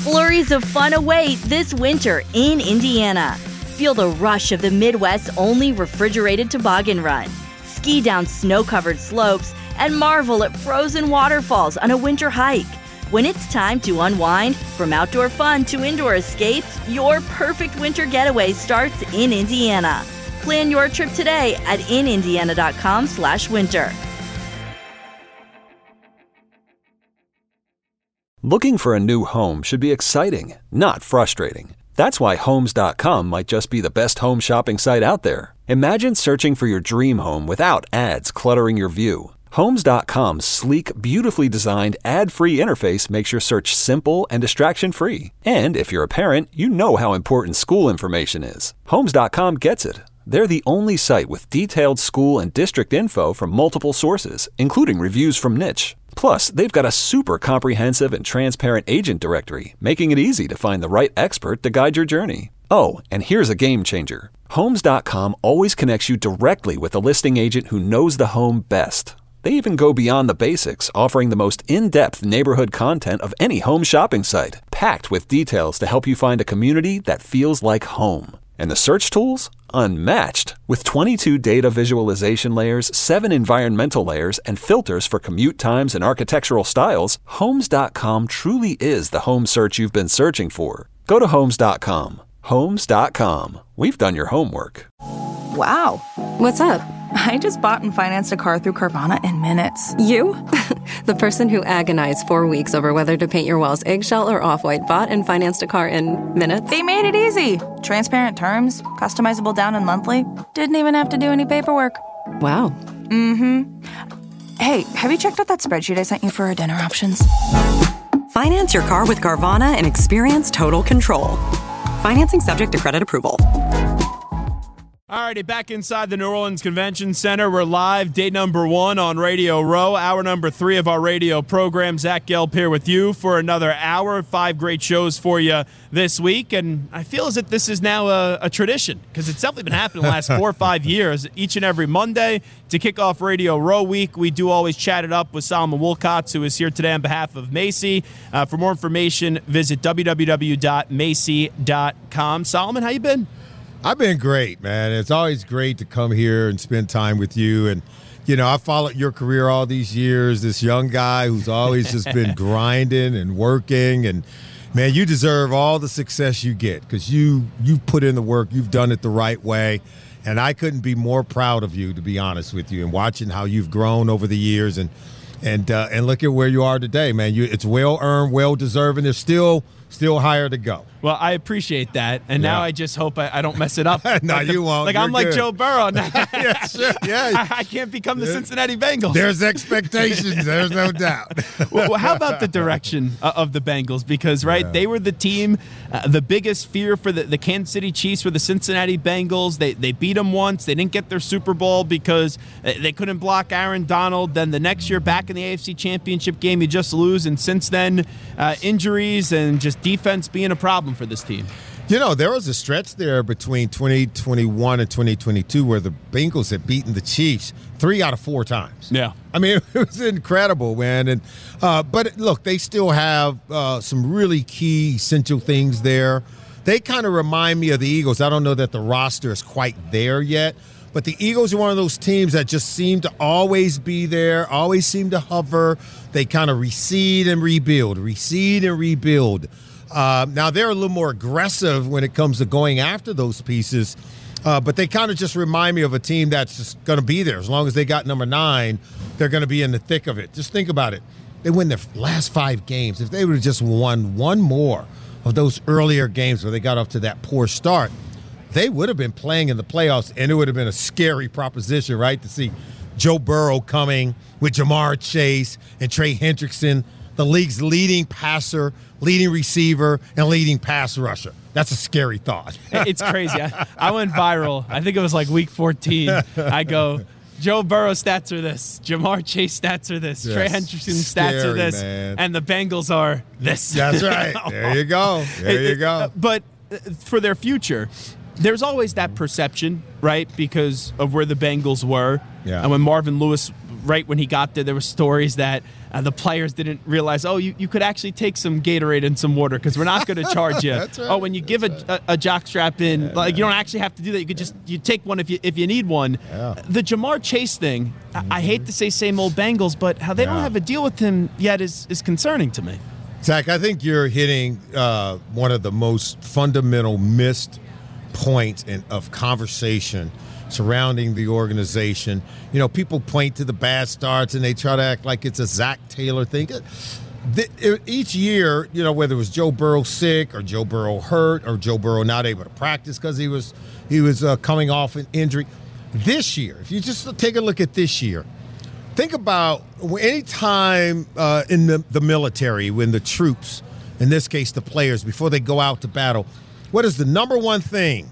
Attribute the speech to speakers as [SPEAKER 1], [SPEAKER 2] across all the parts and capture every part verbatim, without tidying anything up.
[SPEAKER 1] Flurries of fun await this winter in Indiana. Feel the rush of the Midwest's only refrigerated toboggan run. Ski down snow-covered slopes and marvel at frozen waterfalls on a winter hike. When it's time to unwind, from outdoor fun to indoor escapes, your perfect winter getaway starts in Indiana. Plan your trip today at in indiana dot com slash winter.
[SPEAKER 2] Looking for a new home should be exciting, not frustrating. That's why Homes dot com might just be the best home shopping site out there. Imagine searching for your dream home without ads cluttering your view. Homes dot com's sleek, beautifully designed, ad-free interface makes your search simple and distraction-free. And if you're a parent, you know how important school information is. Homes dot com gets it. They're the only site with detailed school and district info from multiple sources, including reviews from Niche. Plus, they've got a super comprehensive and transparent agent directory, making it easy to find the right expert to guide your journey. Oh, and here's a game changer. Homes dot com always connects you directly with a listing agent who knows the home best. They even go beyond the basics, offering the most in-depth neighborhood content of any home shopping site, packed with details to help you find a community that feels like home. And the search tools? Unmatched. With twenty-two data visualization layers, seven environmental layers, and filters for commute times and architectural styles, Homes dot com truly is the home search you've been searching for. Go to Homes dot com. Homes dot com. We've done your homework.
[SPEAKER 3] Wow.
[SPEAKER 4] What's up?
[SPEAKER 3] I just bought and financed a car through Carvana in minutes.
[SPEAKER 4] You? The person who agonized four weeks over whether to paint your walls eggshell or off-white bought and financed a car in minutes?
[SPEAKER 3] They made it easy. Transparent terms, customizable down and monthly. Didn't even have to do any paperwork.
[SPEAKER 4] Wow.
[SPEAKER 3] Mm-hmm. Hey, have you checked out that spreadsheet I sent you for our dinner options?
[SPEAKER 5] Finance your car with Carvana and experience total control. Financing subject to credit approval.
[SPEAKER 6] All righty, back inside the New Orleans Convention Center. We're live, day number one on Radio Row, hour number three of our radio program. Zach Gelb here with you for another hour. Five great shows for you this week, and I feel as if this is now a, a tradition because it's definitely been happening the last four or five years. Each and every Monday to kick off Radio Row Week, we do always chat it up with Solomon Wilcots, who is here today on behalf of Macy. Uh, for more information, visit w w w dot macy dot com. Solomon, how you been?
[SPEAKER 7] I've been great, man. It's always great to come here and spend time with you. And, you know, I followed your career all these years, this young guy who's always just been grinding and working. And, man, you deserve all the success you get because you, you've put in the work. You've done it the right way. And I couldn't be more proud of you, to be honest with you, and watching how you've grown over the years. And and uh, and look at where you are today, man. You, it's well-earned, well-deserved, and there's still – Still higher to go.
[SPEAKER 6] Well, I appreciate that, and yeah. now I just hope I, I don't mess it up.
[SPEAKER 7] no,
[SPEAKER 6] like the,
[SPEAKER 7] you won't.
[SPEAKER 6] Like
[SPEAKER 7] You're
[SPEAKER 6] I'm like
[SPEAKER 7] good.
[SPEAKER 6] Joe Burrow.
[SPEAKER 7] yeah, sure. Yeah,
[SPEAKER 6] I, I can't become the Cincinnati Bengals.
[SPEAKER 7] There's expectations. There's no doubt.
[SPEAKER 6] well, well, how about the direction of the Bengals? Because right, yeah. they were the team. Uh, the biggest fear for the, the Kansas City Chiefs were the Cincinnati Bengals. They they beat them once. They didn't get their Super Bowl because they couldn't block Aaron Donald. Then the next year, back in the A F C Championship game, you just lose. And since then, uh, injuries and just defense being a problem for this team.
[SPEAKER 7] You know, there was a stretch there between twenty twenty-one and twenty twenty-two where the Bengals had beaten the Chiefs three out of four times.
[SPEAKER 6] Yeah.
[SPEAKER 7] I mean, it was incredible, man. And uh, But, look, they still have uh, some really key, essential things there. They kind of remind me of the Eagles. I don't know that the roster is quite there yet, but the Eagles are one of those teams that just seem to always be there, always seem to hover. They kind of recede and rebuild, recede and rebuild. Uh, now, they're a little more aggressive when it comes to going after those pieces, uh, but they kind of just remind me of a team that's just going to be there. As long as they got number nine, they're going to be in the thick of it. Just think about it. They win their last five games. If they would have just won one more of those earlier games where they got off to that poor start, they would have been playing in the playoffs, and it would have been a scary proposition, right, to see Joe Burrow coming with Jamar Chase and Trey Hendrickson, the league's leading passer, leading receiver, and leading pass rusher. That's a scary thought.
[SPEAKER 6] It's crazy. I, I went viral. I think it was like week fourteen. I go, Joe Burrow stats are this. Jamar Chase stats are this. Yes. Trey Hendrickson stats are this.
[SPEAKER 7] Man.
[SPEAKER 6] And the Bengals are this.
[SPEAKER 7] That's right. There you go. There you go.
[SPEAKER 6] But for their future, there's always that perception, right, because of where the Bengals were.
[SPEAKER 7] Yeah.
[SPEAKER 6] And when Marvin Lewis, right when he got there, there were stories that uh, the players didn't realize, oh, you, you could actually take some Gatorade and some water because we're not going to charge you.
[SPEAKER 7] That's right.
[SPEAKER 6] Oh, when you give a, a, a jock strap in, yeah, like you don't actually have to do that. You could just you take one if you if you need one.
[SPEAKER 7] Yeah.
[SPEAKER 6] The Jamar Chase thing, mm-hmm. I, I hate to say same old Bengals, but how they yeah. don't have a deal with him yet is, is concerning to me.
[SPEAKER 7] Zach, I think you're hitting uh, one of the most fundamental missed points in, of conversation surrounding the organization. You know, people point to the bad starts and they try to act like it's a Zach Taylor thing. The, each year, you know, whether it was Joe Burrow sick or Joe Burrow hurt or Joe Burrow not able to practice because he was he was uh, coming off an injury. This year, if you just take a look at this year, think about any time uh, in the, the military when the troops, in this case the players, before they go out to battle, what is the number one thing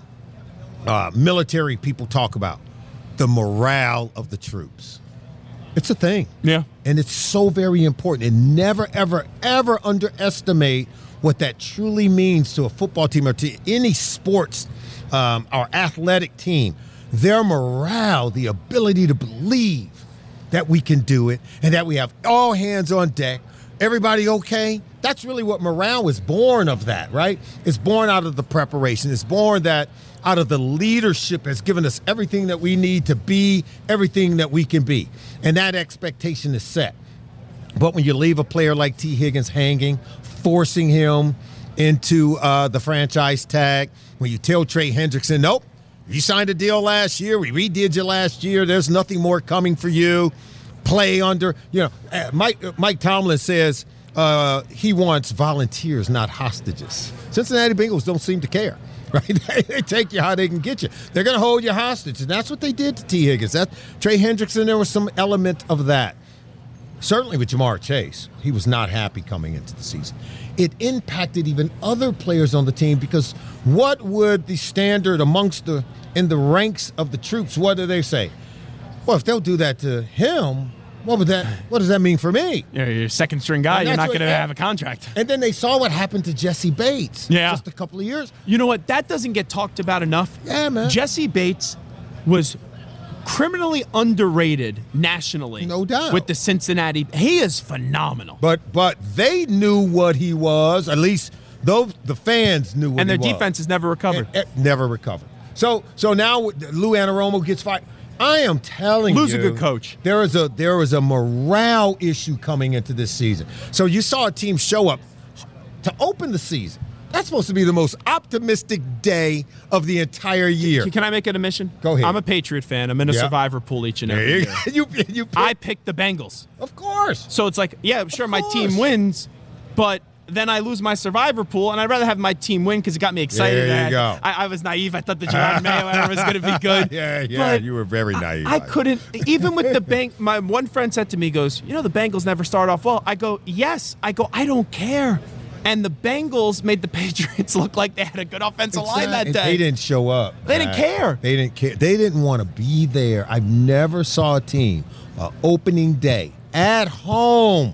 [SPEAKER 7] uh, military people talk about? The morale of the troops. It's a thing.
[SPEAKER 6] Yeah.
[SPEAKER 7] And it's so very important. And never, ever, ever underestimate what that truly means to a football team or to any sports um, or athletic team. Their morale, the ability to believe that we can do it and that we have all hands on deck. Everybody okay? That's really what morale was born of that, right? It's born out of the preparation. It's born that out of the leadership has given us everything that we need to be, everything that we can be. And that expectation is set. But when you leave a player like T. Higgins hanging, forcing him into uh, the franchise tag, when you tell Trey Hendrickson, nope, you signed a deal last year, we redid you last year, there's nothing more coming for you. Play under, you know, uh, Mike Mike Tomlin says uh, he wants volunteers, not hostages. Cincinnati Bengals don't seem to care, right? They take you how they can get you. They're going to hold you hostage, and that's what they did to T. Higgins. That Trey Hendrickson, there was some element of that. Certainly with Jamar Chase, he was not happy coming into the season. It impacted even other players on the team because what would the standard amongst the in the ranks of the troops, what do they say? Well, if they'll do that to him, what would that? What does that mean for me?
[SPEAKER 6] You're your second string guy. You're not going to have a contract.
[SPEAKER 7] And then they saw what happened to Jesse Bates.
[SPEAKER 6] Yeah.
[SPEAKER 7] Just a couple of years.
[SPEAKER 6] You know what? That doesn't get talked about enough.
[SPEAKER 7] Yeah, man.
[SPEAKER 6] Jesse Bates was criminally underrated nationally.
[SPEAKER 7] No doubt.
[SPEAKER 6] With the Cincinnati. He is phenomenal.
[SPEAKER 7] But but they knew what he was. At least those the fans knew what
[SPEAKER 6] he was. And their
[SPEAKER 7] was.
[SPEAKER 6] defense has never recovered.
[SPEAKER 7] It, it never recovered. So so now Lou Anarumo gets fired. I am telling
[SPEAKER 6] Lou's
[SPEAKER 7] you.
[SPEAKER 6] Lou's a good coach.
[SPEAKER 7] There is a there is a morale issue coming into this season. So you saw a team show up to open the season. That's supposed to be the most optimistic day of the entire year.
[SPEAKER 6] Can I make an admission?
[SPEAKER 7] Go ahead.
[SPEAKER 6] I'm a Patriot fan. I'm in a
[SPEAKER 7] yeah.
[SPEAKER 6] survivor pool each and every year.
[SPEAKER 7] you, you pick.
[SPEAKER 6] I picked the Bengals.
[SPEAKER 7] Of course.
[SPEAKER 6] So it's like, yeah, sure, my team wins, but then I lose my survivor pool, and I'd rather have my team win because it got me excited.
[SPEAKER 7] There you go.
[SPEAKER 6] I, I was naive. I thought the Gerard Mayo era was going to be good.
[SPEAKER 7] yeah, yeah,
[SPEAKER 6] but
[SPEAKER 7] you were very naive.
[SPEAKER 6] I, I couldn't, even with the bank, my one friend said to me, goes, you know, the Bengals never start off well. I go, yes. I go, I don't care. And the Bengals made the Patriots look like they had a good offensive
[SPEAKER 7] exactly.
[SPEAKER 6] line that day.
[SPEAKER 7] They didn't show up.
[SPEAKER 6] They didn't care.
[SPEAKER 7] They didn't care. They didn't want to be there. I never saw a team, uh, opening day, at home,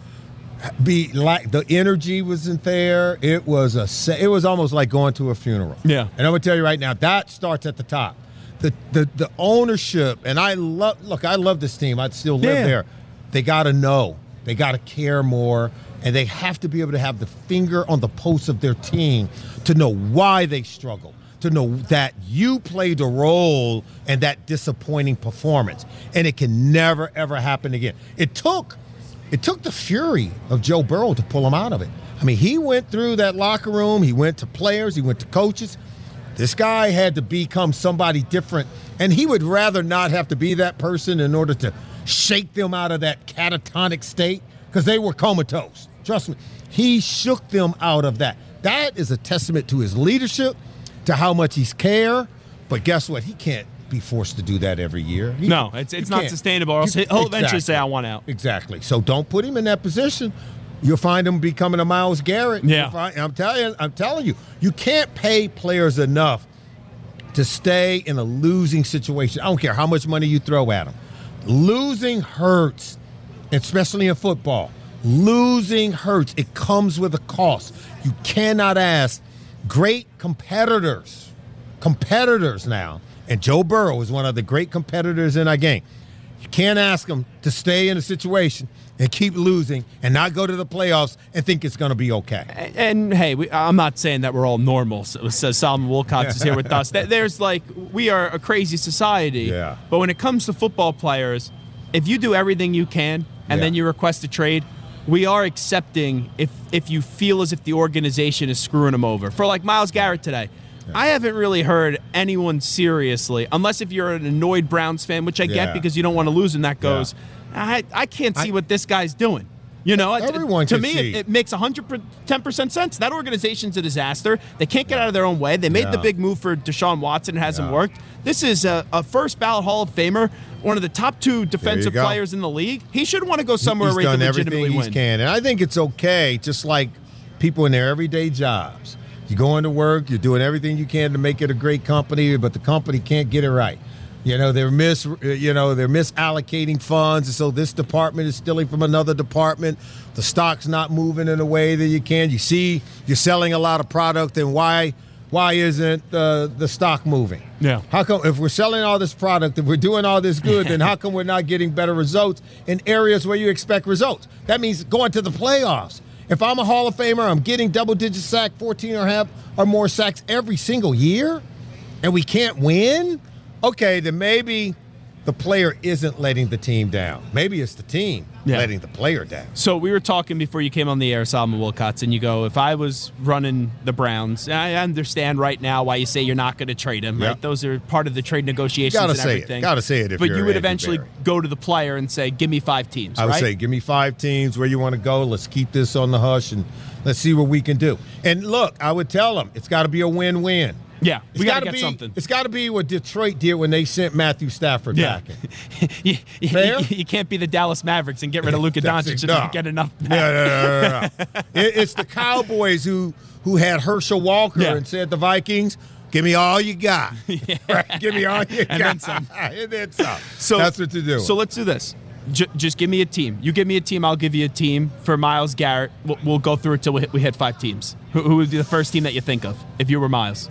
[SPEAKER 7] be like the energy wasn't there. It was a. It was almost like going to a funeral.
[SPEAKER 6] Yeah.
[SPEAKER 7] And I'm gonna tell you right now, that starts at the top. The the the ownership, and I love. Look, I love this team. I'd still live
[SPEAKER 6] yeah.
[SPEAKER 7] there. They got to know. They got to care more, and they have to be able to have the finger on the pulse of their team to know why they struggle, to know that you played a role in that disappointing performance, and it can never ever happen again. It took. It took the fury of Joe Burrow to pull him out of it. I mean, he went through that locker room. He went to players. He went to coaches. This guy had to become somebody different, and he would rather not have to be that person in order to shake them out of that catatonic state because they were comatose. Trust me. He shook them out of that. That is a testament to his leadership, to how much he's care. But guess what? He can't be forced to do that every year. He,
[SPEAKER 6] no, it's it's not
[SPEAKER 7] can't.
[SPEAKER 6] sustainable. Or else
[SPEAKER 7] You-
[SPEAKER 6] he'll eventually
[SPEAKER 7] exactly.
[SPEAKER 6] say, I want out.
[SPEAKER 7] Exactly. So don't put him in that position. You'll find him becoming a Myles Garrett.
[SPEAKER 6] Yeah.
[SPEAKER 7] You'll find- I'm telling you, I'm telling you, you can't pay players enough to stay in a losing situation. I don't care how much money you throw at them. Losing hurts, especially in football. Losing hurts. It comes with a cost. You cannot ask great competitors, competitors now, and Joe Burrow is one of the great competitors in our game. You can't ask them to stay in a situation and keep losing and not go to the playoffs and think it's going to be okay.
[SPEAKER 6] And, and hey, we, I'm not saying that we're all normal. So, so Solomon Wilcots is here with us. There's like, we are a crazy society.
[SPEAKER 7] Yeah.
[SPEAKER 6] But when it comes to football players, if you do everything you can and
[SPEAKER 7] yeah.
[SPEAKER 6] then you request a trade, we are accepting if if you feel as if the organization is screwing them over. For like Myles Garrett today, yeah. I haven't really heard anyone seriously, unless if you're an annoyed Browns fan, which I yeah. get because you don't want to lose and that goes, yeah. I, I can't see I, what this guy's doing. You know,
[SPEAKER 7] everyone
[SPEAKER 6] to
[SPEAKER 7] can
[SPEAKER 6] me,
[SPEAKER 7] see.
[SPEAKER 6] It, it makes one hundred ten percent sense. That organization's a disaster. They can't get out of their own way. They made
[SPEAKER 7] yeah.
[SPEAKER 6] the big move for Deshaun Watson. It hasn't
[SPEAKER 7] yeah.
[SPEAKER 6] worked. This is a, a first ballot Hall of Famer, one of the top two defensive players in the league. He should want to go somewhere
[SPEAKER 7] he's
[SPEAKER 6] where he
[SPEAKER 7] done
[SPEAKER 6] can legitimately
[SPEAKER 7] everything
[SPEAKER 6] win.
[SPEAKER 7] He can, and I think it's okay. Just like people in their everyday jobs, you go into work, you're doing everything you can to make it a great company, but the company can't get it right. You know, they're mis, you know, they're misallocating funds, and so this department is stealing from another department. The stock's not moving in a way that you can. You see, you're selling a lot of product, and why, why isn't uh, the stock moving?
[SPEAKER 6] Yeah.
[SPEAKER 7] How come if we're selling all this product, if we're doing all this good, then how come we're not getting better results in areas where you expect results? That means going to the playoffs. If I'm a Hall of Famer, I'm getting double-digit sack, fourteen or half or more sacks every single year, and we can't win. Okay, then maybe the player isn't letting the team down. Maybe it's the team yeah. letting the player down.
[SPEAKER 6] So we were talking before you came on the air, Solomon Wilcots, and you go, if I was running the Browns, I understand right now why you say you're not going to trade him. Yep. Right? Those are part of the trade negotiations
[SPEAKER 7] Gotta
[SPEAKER 6] and
[SPEAKER 7] say
[SPEAKER 6] everything.
[SPEAKER 7] It. Gotta say it. If
[SPEAKER 6] but
[SPEAKER 7] you're
[SPEAKER 6] you would
[SPEAKER 7] Andrew
[SPEAKER 6] eventually
[SPEAKER 7] Berry.
[SPEAKER 6] go to the player and say, give me five teams,
[SPEAKER 7] I would
[SPEAKER 6] right?
[SPEAKER 7] say, give me five teams where you want to go. Let's keep this on the hush, and let's see what we can do. And look, I would tell them, it's got to be a win-win.
[SPEAKER 6] Yeah, we got to get
[SPEAKER 7] be,
[SPEAKER 6] something.
[SPEAKER 7] It's got to be what Detroit did when they sent Matthew Stafford
[SPEAKER 6] yeah.
[SPEAKER 7] back in.
[SPEAKER 6] you,
[SPEAKER 7] Fair?
[SPEAKER 6] You, you can't be the Dallas Mavericks and get rid of Luka Doncic and
[SPEAKER 7] no.
[SPEAKER 6] not get enough back.
[SPEAKER 7] No, no, no, no, no. it, it's the Cowboys who who had Herschel Walker
[SPEAKER 6] yeah.
[SPEAKER 7] and said the Vikings, give me all you got.
[SPEAKER 6] yeah.
[SPEAKER 7] Right? Give me all you
[SPEAKER 6] and
[SPEAKER 7] got.
[SPEAKER 6] Then some.
[SPEAKER 7] and then some.
[SPEAKER 6] So,
[SPEAKER 7] that's what to do.
[SPEAKER 6] So let's do this. J- just give me a team. You give me a team, I'll give you a team. For Myles Garrett, we'll, we'll go through it till we hit, we hit five teams. Who, who would be the first team that you think of if you were Myles?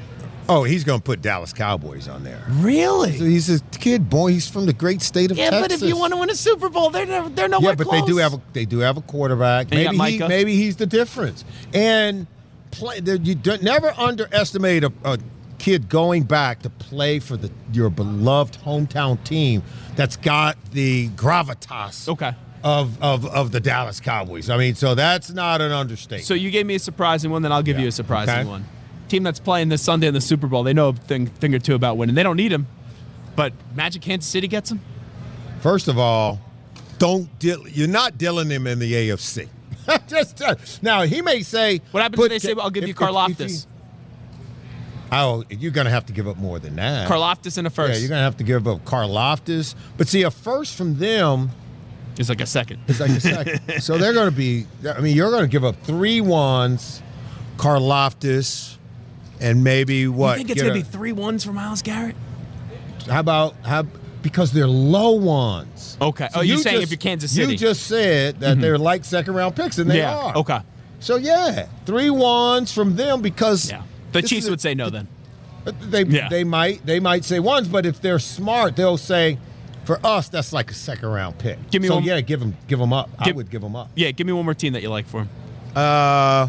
[SPEAKER 7] Oh, he's going to put Dallas Cowboys on there.
[SPEAKER 6] Really?
[SPEAKER 7] So he's a kid, boy. He's from the great state of
[SPEAKER 6] yeah,
[SPEAKER 7] Texas.
[SPEAKER 6] Yeah, but if you want to win a Super Bowl, they're never, they're nowhere
[SPEAKER 7] Yeah, but
[SPEAKER 6] close.
[SPEAKER 7] they do have a, they do have a quarterback.
[SPEAKER 6] And
[SPEAKER 7] maybe he, maybe he's the difference. And play, you don't, never underestimate a, a kid going back to play for the your beloved hometown team that's got the gravitas.
[SPEAKER 6] Okay.
[SPEAKER 7] Of, of of the Dallas Cowboys. I mean, so that's not an understatement.
[SPEAKER 6] So you gave me a surprising one, then I'll give
[SPEAKER 7] yeah.
[SPEAKER 6] you a surprising
[SPEAKER 7] okay.
[SPEAKER 6] one. Team that's playing this Sunday in the Super Bowl, they know a thing, thing or two about winning. They don't need him, but Magic Kansas City gets him?
[SPEAKER 7] First of all, don't deal, you're not dealing him in the A F C. Just uh, now, he may say...
[SPEAKER 6] What happens if they say, well, I'll give
[SPEAKER 7] if,
[SPEAKER 6] you Karlaftis?
[SPEAKER 7] Oh, you're going to have to give up more than that.
[SPEAKER 6] Karlaftis in a first.
[SPEAKER 7] Yeah, you're going to have to give up Karlaftis. But see, a first from them...
[SPEAKER 6] It's like a second.
[SPEAKER 7] It's like a second. So they're going to be... I mean, you're going to give up three ones, Karlaftis... And maybe what?
[SPEAKER 6] You think it's going to be three ones for Myles Garrett?
[SPEAKER 7] How about how? Because they're low ones.
[SPEAKER 6] Okay.
[SPEAKER 7] So
[SPEAKER 6] oh, you're
[SPEAKER 7] you
[SPEAKER 6] saying
[SPEAKER 7] just,
[SPEAKER 6] if you're Kansas City?
[SPEAKER 7] You just said that mm-hmm. they're like second round picks, and they
[SPEAKER 6] yeah.
[SPEAKER 7] are.
[SPEAKER 6] Okay.
[SPEAKER 7] So yeah, three ones from them because
[SPEAKER 6] yeah. the Chiefs would say no. Then
[SPEAKER 7] they
[SPEAKER 6] yeah.
[SPEAKER 7] they might they might say ones, but if they're smart, they'll say, for us that's like a second round pick.
[SPEAKER 6] Give me
[SPEAKER 7] so
[SPEAKER 6] one.
[SPEAKER 7] yeah, give them give them up.
[SPEAKER 6] Give,
[SPEAKER 7] I would give them up.
[SPEAKER 6] Yeah, give me one more team that you like for him.
[SPEAKER 7] Uh.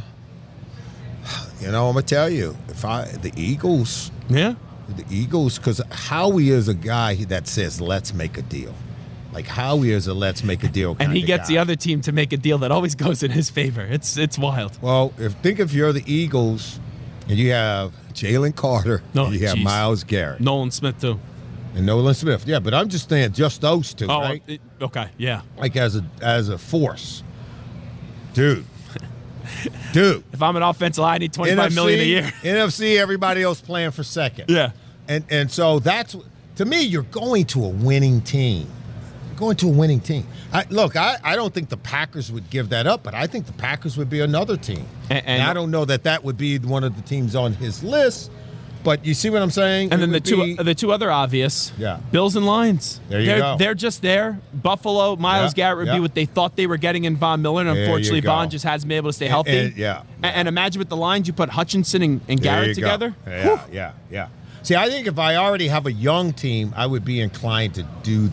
[SPEAKER 7] You know, I'm gonna tell you, if I the Eagles,
[SPEAKER 6] yeah,
[SPEAKER 7] the Eagles, because Howie is a guy that says, "Let's make a deal." Like Howie is a "let's make a deal," kind
[SPEAKER 6] and he
[SPEAKER 7] of
[SPEAKER 6] gets
[SPEAKER 7] guy.
[SPEAKER 6] the other team to make a deal that always goes in his favor. It's it's wild.
[SPEAKER 7] Well, if think if you're the Eagles, and you have Jalen Carter,
[SPEAKER 6] no,
[SPEAKER 7] and you have
[SPEAKER 6] geez.
[SPEAKER 7] Myles Garrett,
[SPEAKER 6] Nolan Smith too,
[SPEAKER 7] and Nolan Smith. Yeah, but I'm just saying, just those two,
[SPEAKER 6] oh,
[SPEAKER 7] right?
[SPEAKER 6] It, okay, yeah.
[SPEAKER 7] Like as a as a force, dude. Dude,
[SPEAKER 6] if I'm an offensive line, I need twenty-five million a year.
[SPEAKER 7] N F C, everybody else playing for second.
[SPEAKER 6] Yeah,
[SPEAKER 7] and and so that's to me, you're going to a winning team. You're going to a winning team. I, look, I, I don't think the Packers would give that up, but I think the Packers would be another team. And, and, and I don't know that that would be one of the teams on his list. But you see what I'm saying?
[SPEAKER 6] And
[SPEAKER 7] it
[SPEAKER 6] then the two
[SPEAKER 7] be,
[SPEAKER 6] the two other obvious,
[SPEAKER 7] yeah.
[SPEAKER 6] Bills and Lions.
[SPEAKER 7] There you
[SPEAKER 6] they're,
[SPEAKER 7] go.
[SPEAKER 6] They're just there. Buffalo, Myles
[SPEAKER 7] yeah,
[SPEAKER 6] Garrett would
[SPEAKER 7] yeah.
[SPEAKER 6] be what they thought they were getting in Von Miller, and
[SPEAKER 7] there
[SPEAKER 6] unfortunately Von just hasn't been able to stay
[SPEAKER 7] and,
[SPEAKER 6] healthy.
[SPEAKER 7] And, yeah,
[SPEAKER 6] yeah. And, and imagine with the Lions, you put Hutchinson and, and Garrett together.
[SPEAKER 7] Go. Yeah, Whew. yeah, yeah. See, I think if I already have a young team, I would be inclined to do that.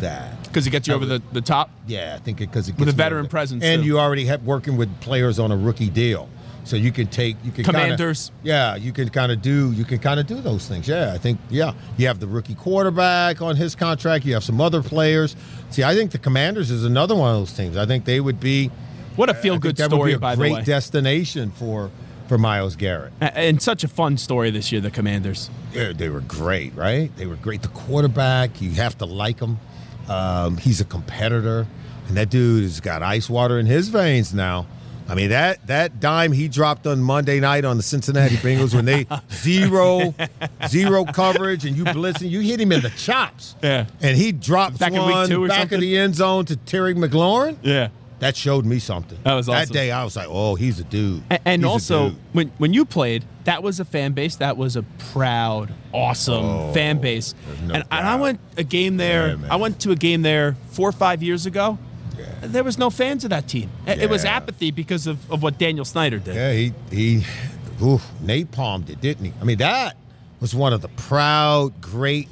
[SPEAKER 6] Because it gets you over the, the top?
[SPEAKER 7] Yeah, I think because it, it
[SPEAKER 6] with
[SPEAKER 7] gets
[SPEAKER 6] a veteran
[SPEAKER 7] over.
[SPEAKER 6] presence.
[SPEAKER 7] And
[SPEAKER 6] too.
[SPEAKER 7] you already have working with players on a rookie deal. So you can take you can
[SPEAKER 6] Commanders.
[SPEAKER 7] Kinda, yeah, you can kind of do you can kind of do those things. Yeah, I think yeah. You have the rookie quarterback on his contract. You have some other players. See, I think the Commanders is another one of those teams. I think they would be
[SPEAKER 6] what a feel good story.
[SPEAKER 7] That would be a
[SPEAKER 6] by the way,
[SPEAKER 7] great destination for for Myles Garrett.
[SPEAKER 6] And such a fun story this year. The Commanders.
[SPEAKER 7] Yeah, they were great, right? They were great. The quarterback, you have to like him. Um, he's a competitor, and that dude has got ice water in his veins now. I mean, that that dime he dropped on Monday night on the Cincinnati Bengals when they zero, zero coverage and you blitzing, you hit him in the chops.
[SPEAKER 6] Yeah.
[SPEAKER 7] And he drops
[SPEAKER 6] back
[SPEAKER 7] one
[SPEAKER 6] in week two or
[SPEAKER 7] back
[SPEAKER 6] something?
[SPEAKER 7] of the end zone to Terry McLaurin.
[SPEAKER 6] Yeah.
[SPEAKER 7] That showed me something.
[SPEAKER 6] That was awesome.
[SPEAKER 7] That day I was like, oh, he's a dude.
[SPEAKER 6] And, and
[SPEAKER 7] He's a
[SPEAKER 6] also,
[SPEAKER 7] dude.
[SPEAKER 6] when when you played, that was a fan base. That was a proud, awesome
[SPEAKER 7] Oh,
[SPEAKER 6] fan base.
[SPEAKER 7] no
[SPEAKER 6] and, and I
[SPEAKER 7] doubt.
[SPEAKER 6] went a game there.
[SPEAKER 7] Yeah, man.
[SPEAKER 6] I went to a game there four or five years ago. There was no fans of that team. It it was
[SPEAKER 7] Yeah.
[SPEAKER 6] apathy because of, of what Daniel Snyder did.
[SPEAKER 7] Yeah, he he oof, napalmed it, didn't he? I mean, that was one of the proud, great,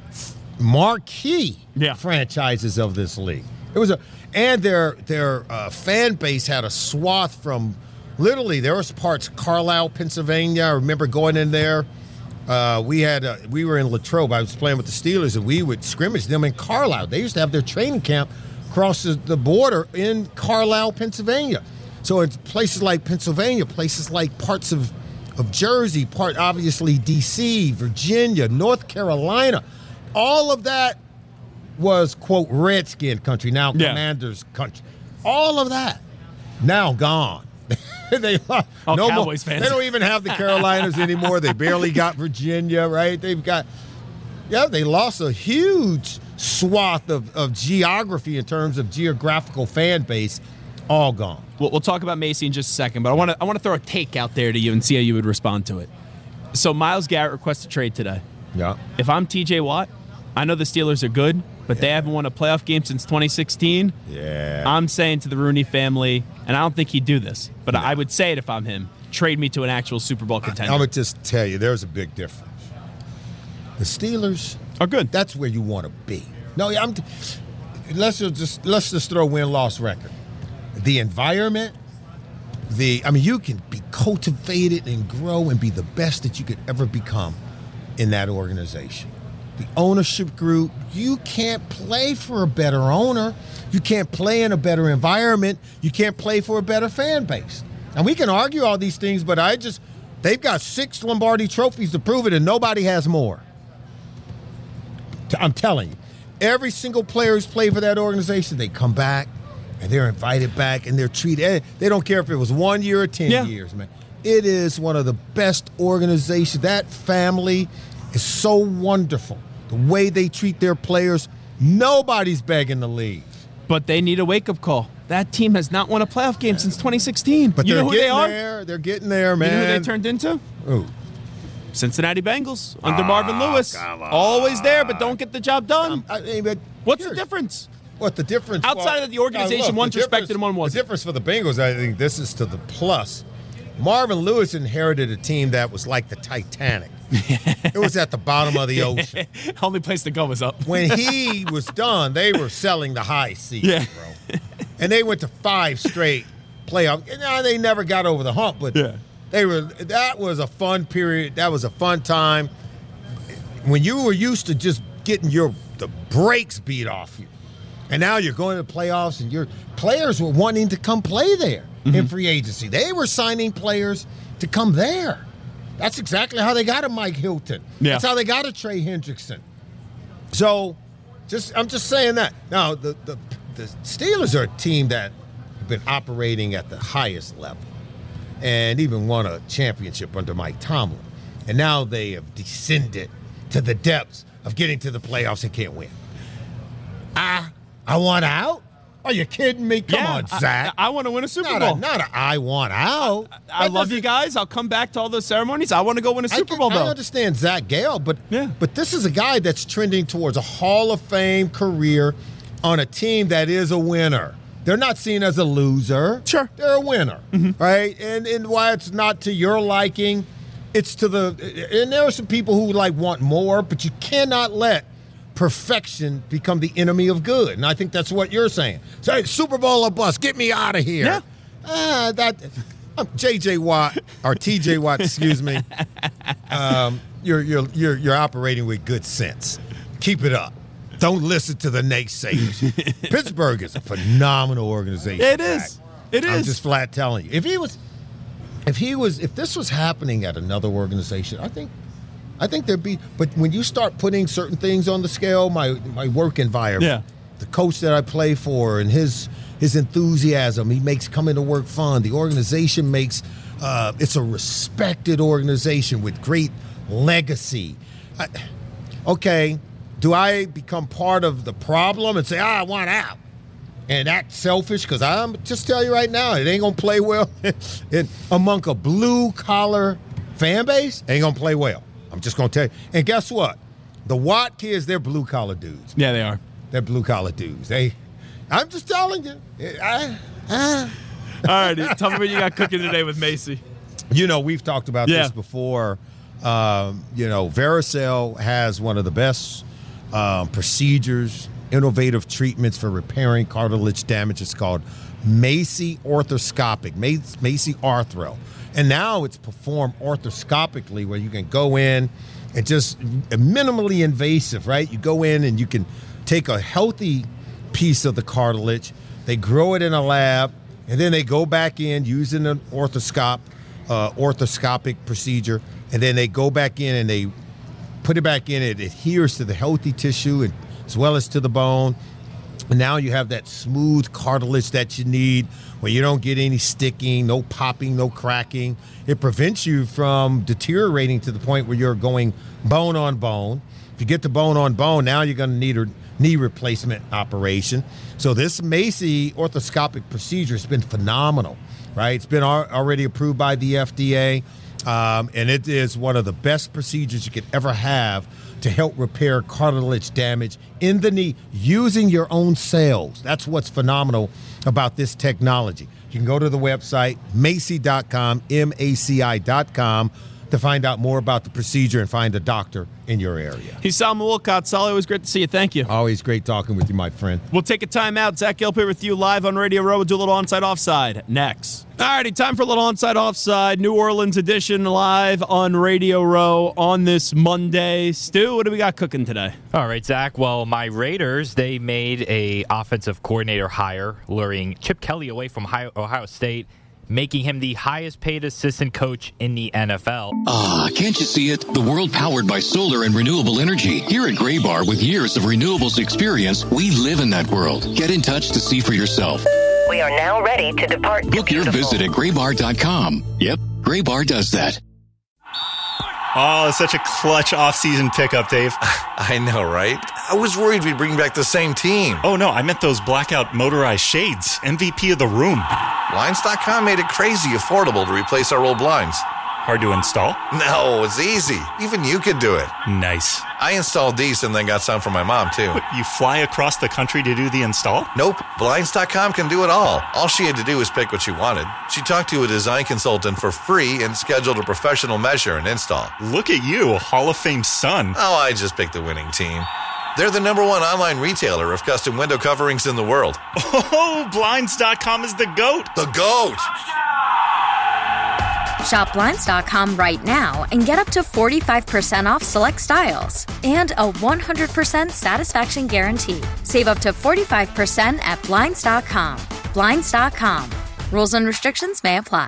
[SPEAKER 7] marquee
[SPEAKER 6] Yeah.
[SPEAKER 7] franchises of this league. It was a, and their their uh, fan base had a swath from literally there was parts Carlisle, Pennsylvania. I remember going in there. Uh, we had uh, we were in Latrobe. I was playing with the Steelers, and we would scrimmage them in Carlisle. They used to have their training camp across the, the border in Carlisle, Pennsylvania. So it's places like Pennsylvania, places like parts of, of Jersey, part obviously D C, Virginia, North Carolina. All of that was, quote, Redskin country, now
[SPEAKER 6] Yeah.
[SPEAKER 7] Commanders country. All of that now gone. they
[SPEAKER 6] All
[SPEAKER 7] no
[SPEAKER 6] Cowboys
[SPEAKER 7] more,
[SPEAKER 6] fans.
[SPEAKER 7] They don't even have the Carolinas anymore. They barely got Virginia, right? They've got, yeah, they lost a huge swath of, of geography in terms of geographical fan base, all gone.
[SPEAKER 6] We'll, we'll talk about Macy in just a second, but I want to I want to throw a take out there to you and see how you would respond to it. So Myles Garrett requests a trade today.
[SPEAKER 7] Yeah.
[SPEAKER 6] If I'm T J Watt, I know the Steelers are good, but they haven't won a playoff game since twenty sixteen.
[SPEAKER 7] Yeah.
[SPEAKER 6] I'm saying to the Rooney family, and I don't think he'd do this, but I would say it if I'm him, trade me to an actual Super Bowl contender.
[SPEAKER 7] I'm going to just tell you, there's a big difference. The Steelers
[SPEAKER 6] are good.
[SPEAKER 7] That's where you want to be. No, I'm. Let's just let's just throw win-loss record. The environment, the I mean, you can be cultivated and grow and be the best that you could ever become in that organization. The ownership group, you can't play for a better owner. You can't play in a better environment. You can't play for a better fan base. And we can argue all these things, but I just they've got six Lombardi trophies to prove it, and nobody has more. I'm telling you, every single player who's played for that organization, they come back and they're invited back and they're treated. They don't care if it was one year or ten
[SPEAKER 6] Yeah.
[SPEAKER 7] years, man. It is one of the best organizations. That family is so wonderful. The way they treat their players, nobody's begging to leave.
[SPEAKER 6] But they need a wake-up call. That team has not won a playoff game since twenty sixteen.
[SPEAKER 7] But
[SPEAKER 6] you
[SPEAKER 7] they're
[SPEAKER 6] know who
[SPEAKER 7] getting
[SPEAKER 6] they are?
[SPEAKER 7] there. They're getting there, man.
[SPEAKER 6] You know who they turned into?
[SPEAKER 7] Ooh.
[SPEAKER 6] Cincinnati Bengals under Marvin Lewis. Always there, but don't get the job done.
[SPEAKER 7] I mean, but
[SPEAKER 6] What's the
[SPEAKER 7] here's-
[SPEAKER 6] difference?
[SPEAKER 7] What the difference?
[SPEAKER 6] Outside
[SPEAKER 7] well,
[SPEAKER 6] of the organization,
[SPEAKER 7] now, look,
[SPEAKER 6] one's
[SPEAKER 7] the
[SPEAKER 6] respected
[SPEAKER 7] difference-
[SPEAKER 6] and one wasn't.
[SPEAKER 7] The difference for the Bengals, I think this is to the plus. Marvin Lewis inherited a team that was like the Titanic. It was at the bottom of the ocean.
[SPEAKER 6] Only place to go was up.
[SPEAKER 7] When he was done, they were selling the high seas,
[SPEAKER 6] Yeah.
[SPEAKER 7] bro. And they went to five straight playoffs. And now they never got over the hump, but
[SPEAKER 6] Yeah.
[SPEAKER 7] they were. That was a fun period. That was a fun time. When you were used to just getting your the brakes beat off you, and now you're going to the playoffs, and your players were wanting to come play there in free agency. They were signing players to come there. That's exactly how they got a Mike Hilton.
[SPEAKER 6] Yeah.
[SPEAKER 7] That's how they got a Trey Hendrickson. So, just I'm just saying that. Now, the, the the Steelers are a team that have been operating at the highest level and even won a championship under Mike Tomlin. And now they have descended to the depths of getting to the playoffs and can't win. I, I want out? Are you kidding me? Come
[SPEAKER 6] Yeah,
[SPEAKER 7] on,
[SPEAKER 6] I-
[SPEAKER 7] Zach.
[SPEAKER 6] I, want to win a Super
[SPEAKER 7] not
[SPEAKER 6] Bowl.
[SPEAKER 7] A, not a I want out.
[SPEAKER 6] I
[SPEAKER 7] That
[SPEAKER 6] love you
[SPEAKER 7] doesn't-
[SPEAKER 6] guys. I'll come back to all those ceremonies. I want to go win a
[SPEAKER 7] I
[SPEAKER 6] Super
[SPEAKER 7] can-
[SPEAKER 6] Bowl,
[SPEAKER 7] I
[SPEAKER 6] though.
[SPEAKER 7] understand Zach Gale, but
[SPEAKER 6] Yeah.
[SPEAKER 7] but this is a guy that's trending towards a Hall of Fame career on a team that is a winner. They're not seen as a loser.
[SPEAKER 6] Sure.
[SPEAKER 7] They're a winner, right? And and why it's not to your liking, it's to the – and there are some people who, like, want more, but you cannot let perfection become the enemy of good. And I think that's what you're saying. Say, Super Bowl or bust, get me out of here.
[SPEAKER 6] Yeah.
[SPEAKER 7] Uh, that I'm J J Watt, or T J Watt, excuse me. Um, you're, you're, you're, you're operating with good sense. Keep it up. Don't listen to the naysayers. Pittsburgh is a phenomenal organization.
[SPEAKER 6] It is. It is.
[SPEAKER 7] I'm just flat telling you. If he was, if he was, if this was happening at another organization, I think, I think there'd be. But when you start putting certain things on the scale, my my work environment,
[SPEAKER 6] yeah.
[SPEAKER 7] the coach that I play for, and his his enthusiasm, he makes coming to work fun. The organization makes uh, it's a respected organization with great legacy. I, okay, do I become part of the problem and say, ah, I want out? And act selfish, because I'm just tell you right now, it ain't gonna play well in, among a blue collar fan base. Ain't gonna play well. I'm just gonna tell you. And guess what? The Watt kids, they're blue collar dudes.
[SPEAKER 6] Yeah, they are.
[SPEAKER 7] They're blue collar dudes. They. I'm just telling you. I, I.
[SPEAKER 6] All right, tell me what you got cooking today with Macy.
[SPEAKER 7] You know, we've talked about
[SPEAKER 6] yeah.
[SPEAKER 7] this before. Um, you know, Vericel has one of the best um, procedures. Innovative treatments for repairing cartilage damage. It's called Macy Orthoscopic, Macy Arthro. And now it's performed orthoscopically, where you can go in and just minimally invasive, right? You go in and you can take a healthy piece of the cartilage, they grow it in a lab, and then they go back in using an orthoscope, uh, orthoscopic procedure, and then they go back in and they put it back in. It adheres to the healthy tissue and as well as to the bone. And now you have that smooth cartilage that you need, where you don't get any sticking, no popping, no cracking. It prevents you from deteriorating to the point where you're going bone on bone. If you get to bone on bone, now you're going to need a knee replacement operation. So this Macy orthoscopic procedure has been phenomenal, right? It's been al- already approved by the F D A, um, and it is one of the best procedures you could ever have to help repair cartilage damage in the knee using your own cells. That's what's phenomenal about this technology. You can go to the website, macy dot com, M A C I dot com, to find out more about the procedure and find a doctor in your area.
[SPEAKER 6] He's Solomon Wilcott. Solly, always great to see you. Thank you.
[SPEAKER 7] Always great talking with you, my friend.
[SPEAKER 6] We'll take a timeout. Zach Gelb with you live on Radio Row. We'll do a little onside offside next. All righty, time for a little onside offside. New Orleans edition live on Radio Row on this Monday. Stu, what do we got cooking today?
[SPEAKER 8] All right, Zach. Well, my Raiders, they made a offensive coordinator hire, luring Chip Kelly away from Ohio State, making him the highest paid assistant coach in the N F L.
[SPEAKER 9] Ah, can't you see it? The world powered by solar and renewable energy. Here at Graybar, with years of renewables experience, we live in that world. Get in touch to see for yourself.
[SPEAKER 10] We are now ready to depart.
[SPEAKER 9] Book your visit at graybar dot com. Yep, Graybar does that.
[SPEAKER 11] Oh, it's such a clutch off-season pickup, Dave.
[SPEAKER 12] I know, right? I was worried we'd bring back the same team.
[SPEAKER 11] Oh, no, I meant those blackout motorized shades. M V P of the room.
[SPEAKER 12] Blinds dot com made it crazy affordable to replace our old blinds.
[SPEAKER 11] Hard to install?
[SPEAKER 12] No, it's easy. Even you could do it.
[SPEAKER 11] Nice.
[SPEAKER 12] I installed these and then got some for my mom, too.
[SPEAKER 11] What, you fly across the country to do the install?
[SPEAKER 12] Nope. Blinds dot com can do it all. All she had to do was pick what she wanted. She talked to a design consultant for free and scheduled a professional measure and install.
[SPEAKER 11] Look at you, a Hall of Fame son.
[SPEAKER 12] Oh, I just picked the winning team. They're the number one online retailer of custom window coverings in the world.
[SPEAKER 11] Oh, Blinds dot com is the GOAT.
[SPEAKER 12] The GOAT!
[SPEAKER 13] Shop Blinds dot com right now and get up to forty-five percent off select styles and a one hundred percent satisfaction guarantee. Save up to forty-five percent at Blinds dot com. Blinds dot com. Rules and restrictions may apply.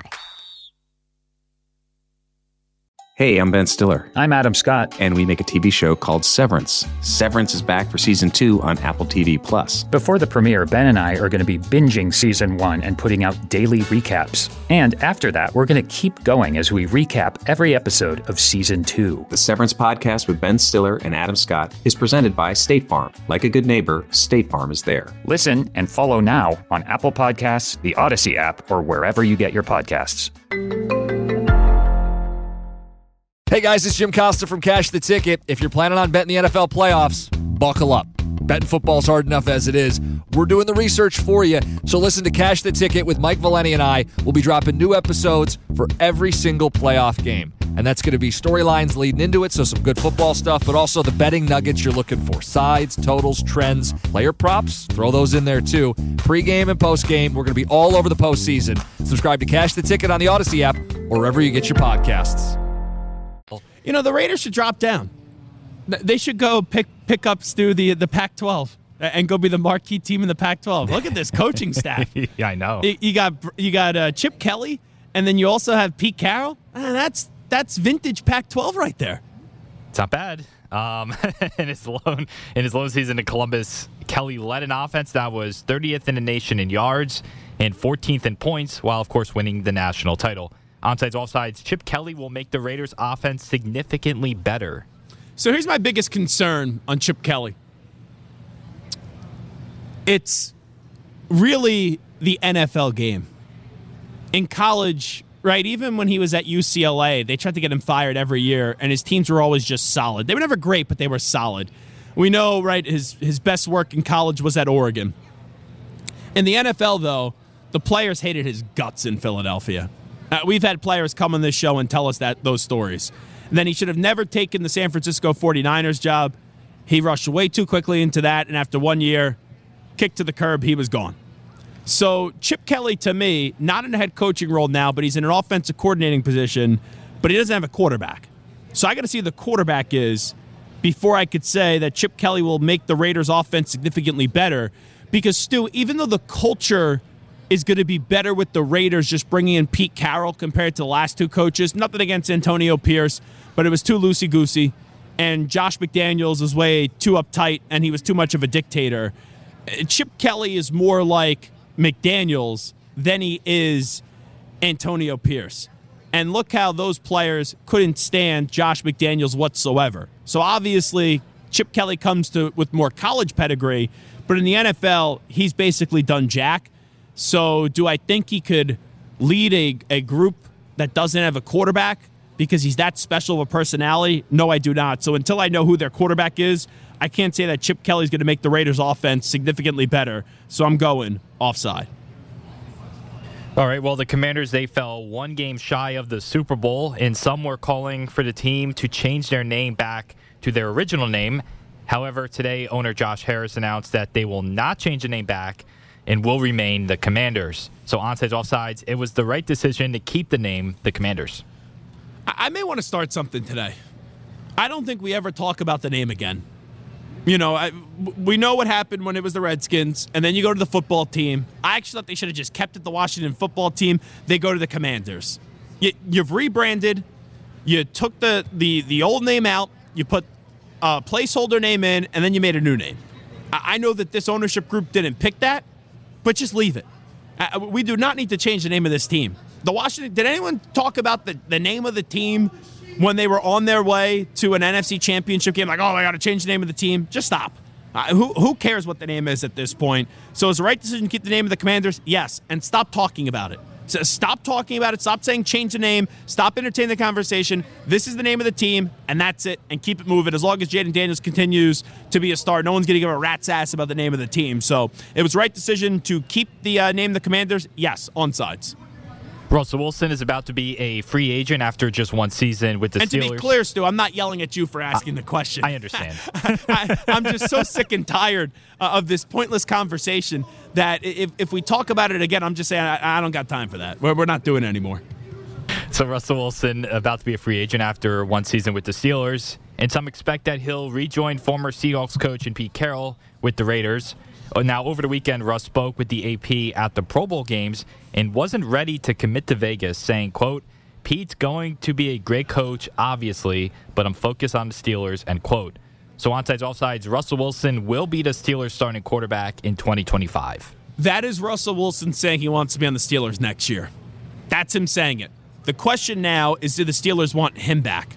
[SPEAKER 14] Hey, I'm Ben Stiller.
[SPEAKER 15] I'm Adam Scott.
[SPEAKER 14] And we make a T V show called Severance. Severance is back for season two on Apple T V Plus.
[SPEAKER 15] Before the premiere, Ben and I are going to be binging season one and putting out daily recaps. And after that, we're going to keep going as we recap every episode of season two.
[SPEAKER 14] The Severance podcast with Ben Stiller and Adam Scott is presented by State Farm. Like a good neighbor, State Farm is there.
[SPEAKER 15] Listen and follow now on Apple Podcasts, the Odyssey app, or wherever you get your podcasts.
[SPEAKER 16] Hey guys, it's Jim Costa from Cash the Ticket. If you're planning on betting the N F L playoffs, buckle up. betting football's hard enough as it is. We're doing the research for you. So listen to Cash the Ticket with Mike Valeni and I. We'll be dropping new episodes for every single playoff game. And that's going to be storylines leading into it, so some good football stuff, but also the betting nuggets you're looking for. Sides, totals, trends, player props, throw those in there too. Pre-game and post-game, we're going to be all over the postseason. Subscribe to Cash the Ticket on the Odyssey app or wherever you get your podcasts.
[SPEAKER 6] You know, the Raiders should drop down. They should go pick pick up, Stu, the, the Pac twelve and go be the marquee team in the Pac twelve. Look at this coaching staff.
[SPEAKER 8] Yeah, I know.
[SPEAKER 6] You got, you got uh, Chip Kelly, and then you also have Pete Carroll. Uh, that's That's vintage Pac twelve right there.
[SPEAKER 8] It's not bad. Um, in his lone in his lone season in Columbus, Kelly led an offense that was thirtieth in the nation in yards and fourteenth in points, while of course winning the national title. Onsides, offsides, Chip Kelly will make the Raiders' offense significantly better.
[SPEAKER 6] So here's my biggest concern on Chip Kelly. It's really the N F L game. In college, right, even when he was at U C L A, they tried to get him fired every year, and his teams were always just solid. They were never great, but they were solid. We know, right, his, his best work in college was at Oregon. In the N F L, though, the players hated his guts in Philadelphia. Uh, we've had players come on this show and tell us that those stories. And then he should have never taken the San Francisco forty-niners job. He rushed way too quickly into that, and after one year, kicked to the curb, he was gone. So Chip Kelly, to me, not in a head coaching role now, but he's in an offensive coordinating position, but he doesn't have a quarterback. So I got to see who the quarterback is before I could say that Chip Kelly will make the Raiders' offense significantly better. Because, Stu, even though the culture is going to be better with the Raiders just bringing in Pete Carroll compared to the last two coaches, nothing against Antonio Pierce, but it was too loosey-goosey, and Josh McDaniels was way too uptight, and he was too much of a dictator. Chip Kelly is more like McDaniels than he is Antonio Pierce. And look how those players couldn't stand Josh McDaniels whatsoever. So obviously, Chip Kelly comes to with more college pedigree, but in the N F L, he's basically done jack. So do I think he could lead a, a group that doesn't have a quarterback because he's that special of a personality? No, I do not. So until I know who their quarterback is, I can't say that Chip Kelly's going to make the Raiders' offense significantly better. So I'm going offside.
[SPEAKER 8] All right, well, the Commanders, they fell one game shy of the Super Bowl, and some were calling for the team to change their name back to their original name. However, today, owner Josh Harris announced that they will not change the name back and will remain the Commanders. So onsides, offsides, it was the right decision to keep the name the Commanders.
[SPEAKER 6] I may want to start something today. I don't think we ever talk about the name again. You know, I, we know what happened when it was the Redskins, and then you go to the football team. I actually thought they should have just kept it the Washington football team. They go to the Commanders. You, you've rebranded. You took the, the, the old name out. You put a placeholder name in, and then you made a new name. I, I know that this ownership group didn't pick that, but just leave it. Uh, we do not need to change the name of this team. The Washington. Did anyone talk about the, the name of the team when they were on their way to an N F C championship game? Like, oh, I got to change the name of the team. Just stop. Uh, who who cares what the name is at this point? So is the right decision to keep the name of the Commanders? Yes. And stop talking about it. So stop talking about it. Stop saying change the name. Stop entertaining the conversation. This is the name of the team, and that's it. And keep it moving. As long as Jaden Daniels continues to be a star, no one's going to give a rat's ass about the name of the team. So it was the right decision to keep the uh, name of the Commanders. Yes, on sides.
[SPEAKER 8] Russell Wilson is about to be a free agent after just one season with the
[SPEAKER 6] and
[SPEAKER 8] Steelers.
[SPEAKER 6] And to be clear, Stu, I'm not yelling at you for asking
[SPEAKER 8] uh,
[SPEAKER 6] the question.
[SPEAKER 8] I understand.
[SPEAKER 6] I, I'm just so sick and tired uh, of this pointless conversation that if, if we talk about it again, I'm just saying I, I don't got time for that. We're, we're not doing it anymore.
[SPEAKER 8] So Russell Wilson about to be a free agent after one season with the Steelers. And some expect that he'll rejoin former Seahawks coach and Pete Carroll with the Raiders. Now, over the weekend, Russ spoke with the A P at the Pro Bowl games and wasn't ready to commit to Vegas, saying, quote, Pete's going to be a great coach, obviously, but I'm focused on the Steelers, end quote. So onsides, offsides, Russell Wilson will be the Steelers starting quarterback in twenty twenty-five.
[SPEAKER 6] That is Russell Wilson saying he wants to be on the Steelers next year. That's him saying it. The question now is, do the Steelers want him back?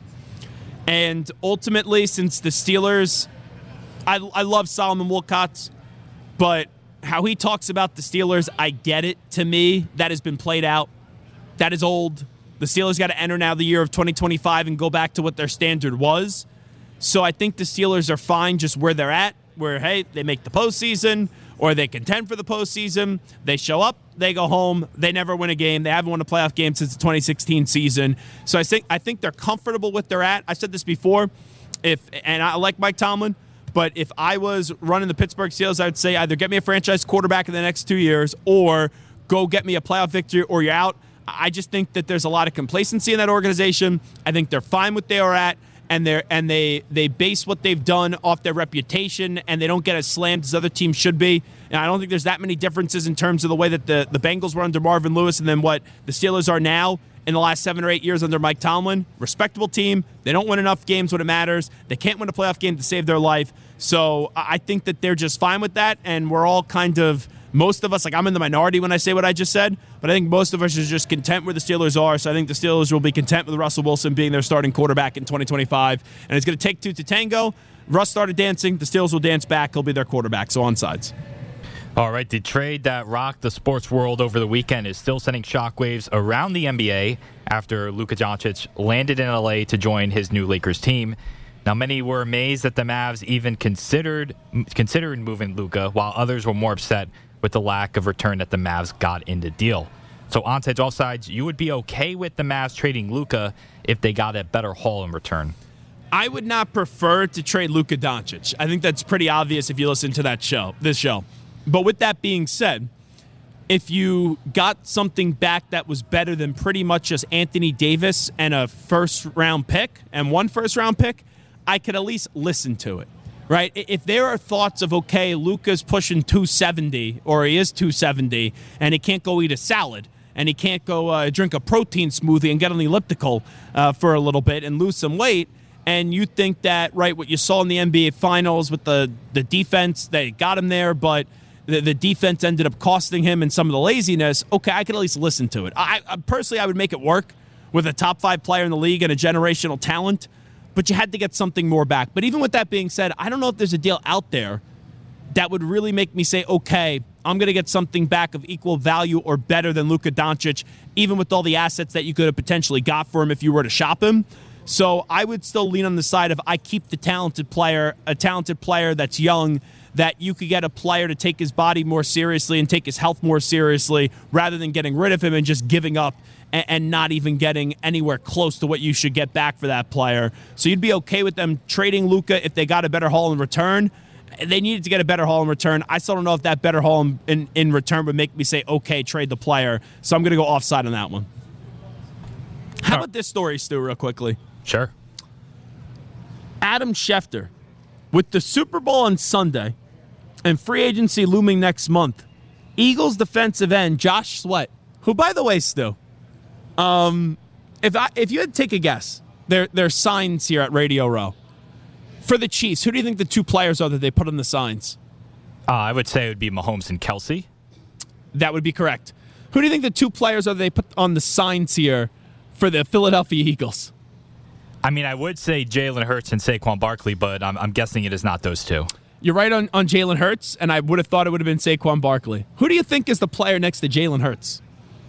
[SPEAKER 6] And ultimately, since the Steelers, I, I love Solomon Wilcots, but how he talks about the Steelers, I get it. To me, that has been played out. That is old. The Steelers got to enter now the year of twenty twenty-five and go back to what their standard was. So I think the Steelers are fine just where they're at. where, hey, they make the postseason or they contend for the postseason. They show up, they go home, they never win a game. They haven't won a playoff game since the twenty sixteen season. So I think I think they're comfortable with where they're at. I said this before, if and I like Mike Tomlin, but if I was running the Pittsburgh Steelers, I would say either get me a franchise quarterback in the next two years or go get me a playoff victory or you're out. I just think that there's a lot of complacency in that organization. I think they're fine with where they're at. And they and they they base what they've done off their reputation, and they don't get as slammed as other teams should be. And I don't think there's that many differences in terms of the way that the, the Bengals were under Marvin Lewis and then what the Steelers are now in the last seven or eight years under Mike Tomlin. Respectable team. They don't win enough games when it matters. They can't win a playoff game to save their life. So I think that they're just fine with that, and we're all kind of, most of us, like I'm in the minority when I say what I just said, but I think most of us are just content where the Steelers are. So I think the Steelers will be content with Russell Wilson being their starting quarterback in twenty twenty-five. And it's going to take two to tango. Russ started dancing. The Steelers will dance back. He'll be their quarterback. So on sides.
[SPEAKER 8] All right, the trade that rocked the sports world over the weekend is still sending shockwaves around the N B A after Luka Doncic landed in L A to join his new Lakers team. Now, many were amazed that the Mavs even considered considered moving Luka, while others were more upset with the lack of return that the Mavs got in the deal. So onsides, offsides, you would be okay with the Mavs trading Luka if they got a better haul in return?
[SPEAKER 6] I would not prefer to trade Luka Doncic. I think that's pretty obvious if you listen to that show, this show. But with that being said, if you got something back that was better than pretty much just Anthony Davis and a first-round pick and one first-round pick, I could at least listen to it. Right? If there are thoughts of, okay, Luka's pushing two seventy, or he is two seventy, and he can't go eat a salad, and he can't go uh, drink a protein smoothie and get on the elliptical uh, for a little bit and lose some weight, and you think that, right, what you saw in the N B A Finals with the, the defense, they got him there, but the, the defense ended up costing him and some of the laziness, okay, I could at least listen to it. I, I Personally, I would make it work with a top five player in the league and a generational talent, but you had to get something more back. But even with that being said, I don't know if there's a deal out there that would really make me say, okay, I'm going to get something back of equal value or better than Luka Doncic, even with all the assets that you could have potentially got for him if you were to shop him. So I would still lean on the side of I keep the talented player, a talented player that's young, that you could get a player to take his body more seriously and take his health more seriously rather than getting rid of him and just giving up and, and not even getting anywhere close to what you should get back for that player. So you'd be okay with them trading Luka if they got a better haul in return. They needed to get a better haul in return. I still don't know if that better haul in, in, in return would make me say, okay, trade the player. So I'm going to go offside on that one. How about this story, Stu, real quickly?
[SPEAKER 8] Sure.
[SPEAKER 6] Adam Schefter, with the Super Bowl on Sunday and free agency looming next month, Eagles defensive end Josh Sweat, who, by the way, Stu, um, if I, if you had to take a guess, there there's signs here at Radio Row. For the Chiefs, who do you think the two players are that they put on the signs?
[SPEAKER 8] Uh, I would say it would be Mahomes and Kelsey.
[SPEAKER 6] That would be correct. Who do you think the two players are that they put on the signs here for the Philadelphia Eagles?
[SPEAKER 8] I mean, I would say Jalen Hurts and Saquon Barkley, but I'm, I'm guessing it is not those two.
[SPEAKER 6] You're right on, on Jalen Hurts, and I would have thought it would have been Saquon Barkley. Who do you think is the player next to Jalen Hurts?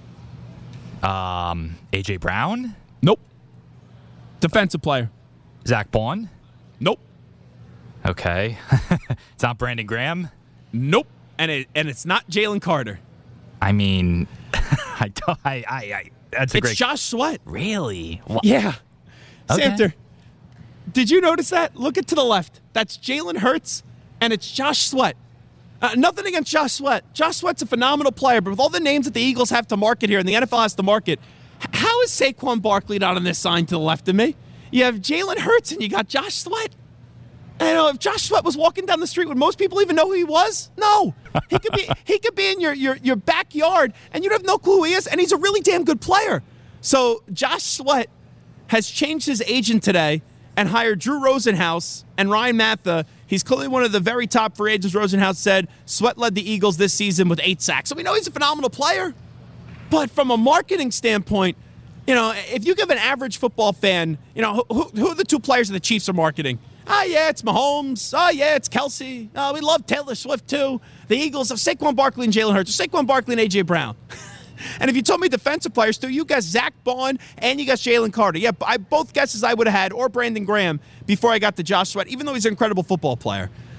[SPEAKER 8] Um, A J Brown?
[SPEAKER 6] Nope. Defensive player.
[SPEAKER 8] Zach Bond?
[SPEAKER 6] Nope.
[SPEAKER 8] Okay. It's not Brandon Graham?
[SPEAKER 6] Nope. And it and it's not Jalen Carter.
[SPEAKER 8] I mean, I don't. I. I. I that's a
[SPEAKER 6] it's
[SPEAKER 8] great.
[SPEAKER 6] It's Josh Sweat.
[SPEAKER 8] Really? What?
[SPEAKER 6] Yeah.
[SPEAKER 8] Okay.
[SPEAKER 6] Samter, did you notice that? Look it to the left. That's Jalen Hurts, and it's Josh Sweat. Uh, nothing against Josh Sweat. Josh Sweat's a phenomenal player, but with all the names that the Eagles have to market here and the N F L has to market, how is Saquon Barkley not on this sign to the left of me? You have Jalen Hurts and you got Josh Sweat. I know if Josh Sweat was walking down the street, would most people even know who he was? No. He could be he could be in your, your, your backyard and you'd have no clue who he is, and he's a really damn good player. So Josh Sweat has changed his agent today and hired Drew Rosenhaus and Ryan Matha. He's clearly one of the very top free agents. Rosenhaus said Sweat led the Eagles this season with eight sacks. So we know he's a phenomenal player. But from a marketing standpoint, you know, if you give an average football fan, you know, who, who are the two players that the Chiefs are marketing? Oh, yeah, it's Mahomes. Oh, yeah, it's Kelsey. Oh, we love Taylor Swift, too. The Eagles have Saquon Barkley and Jalen Hurts. Saquon Barkley and A J Brown. And if you told me defensive players, too, you got Zach Bond and you got Jalen Carter. Yeah, I, both guesses I would have had, or Brandon Graham, before I got to Josh Sweat, even though he's an incredible football player.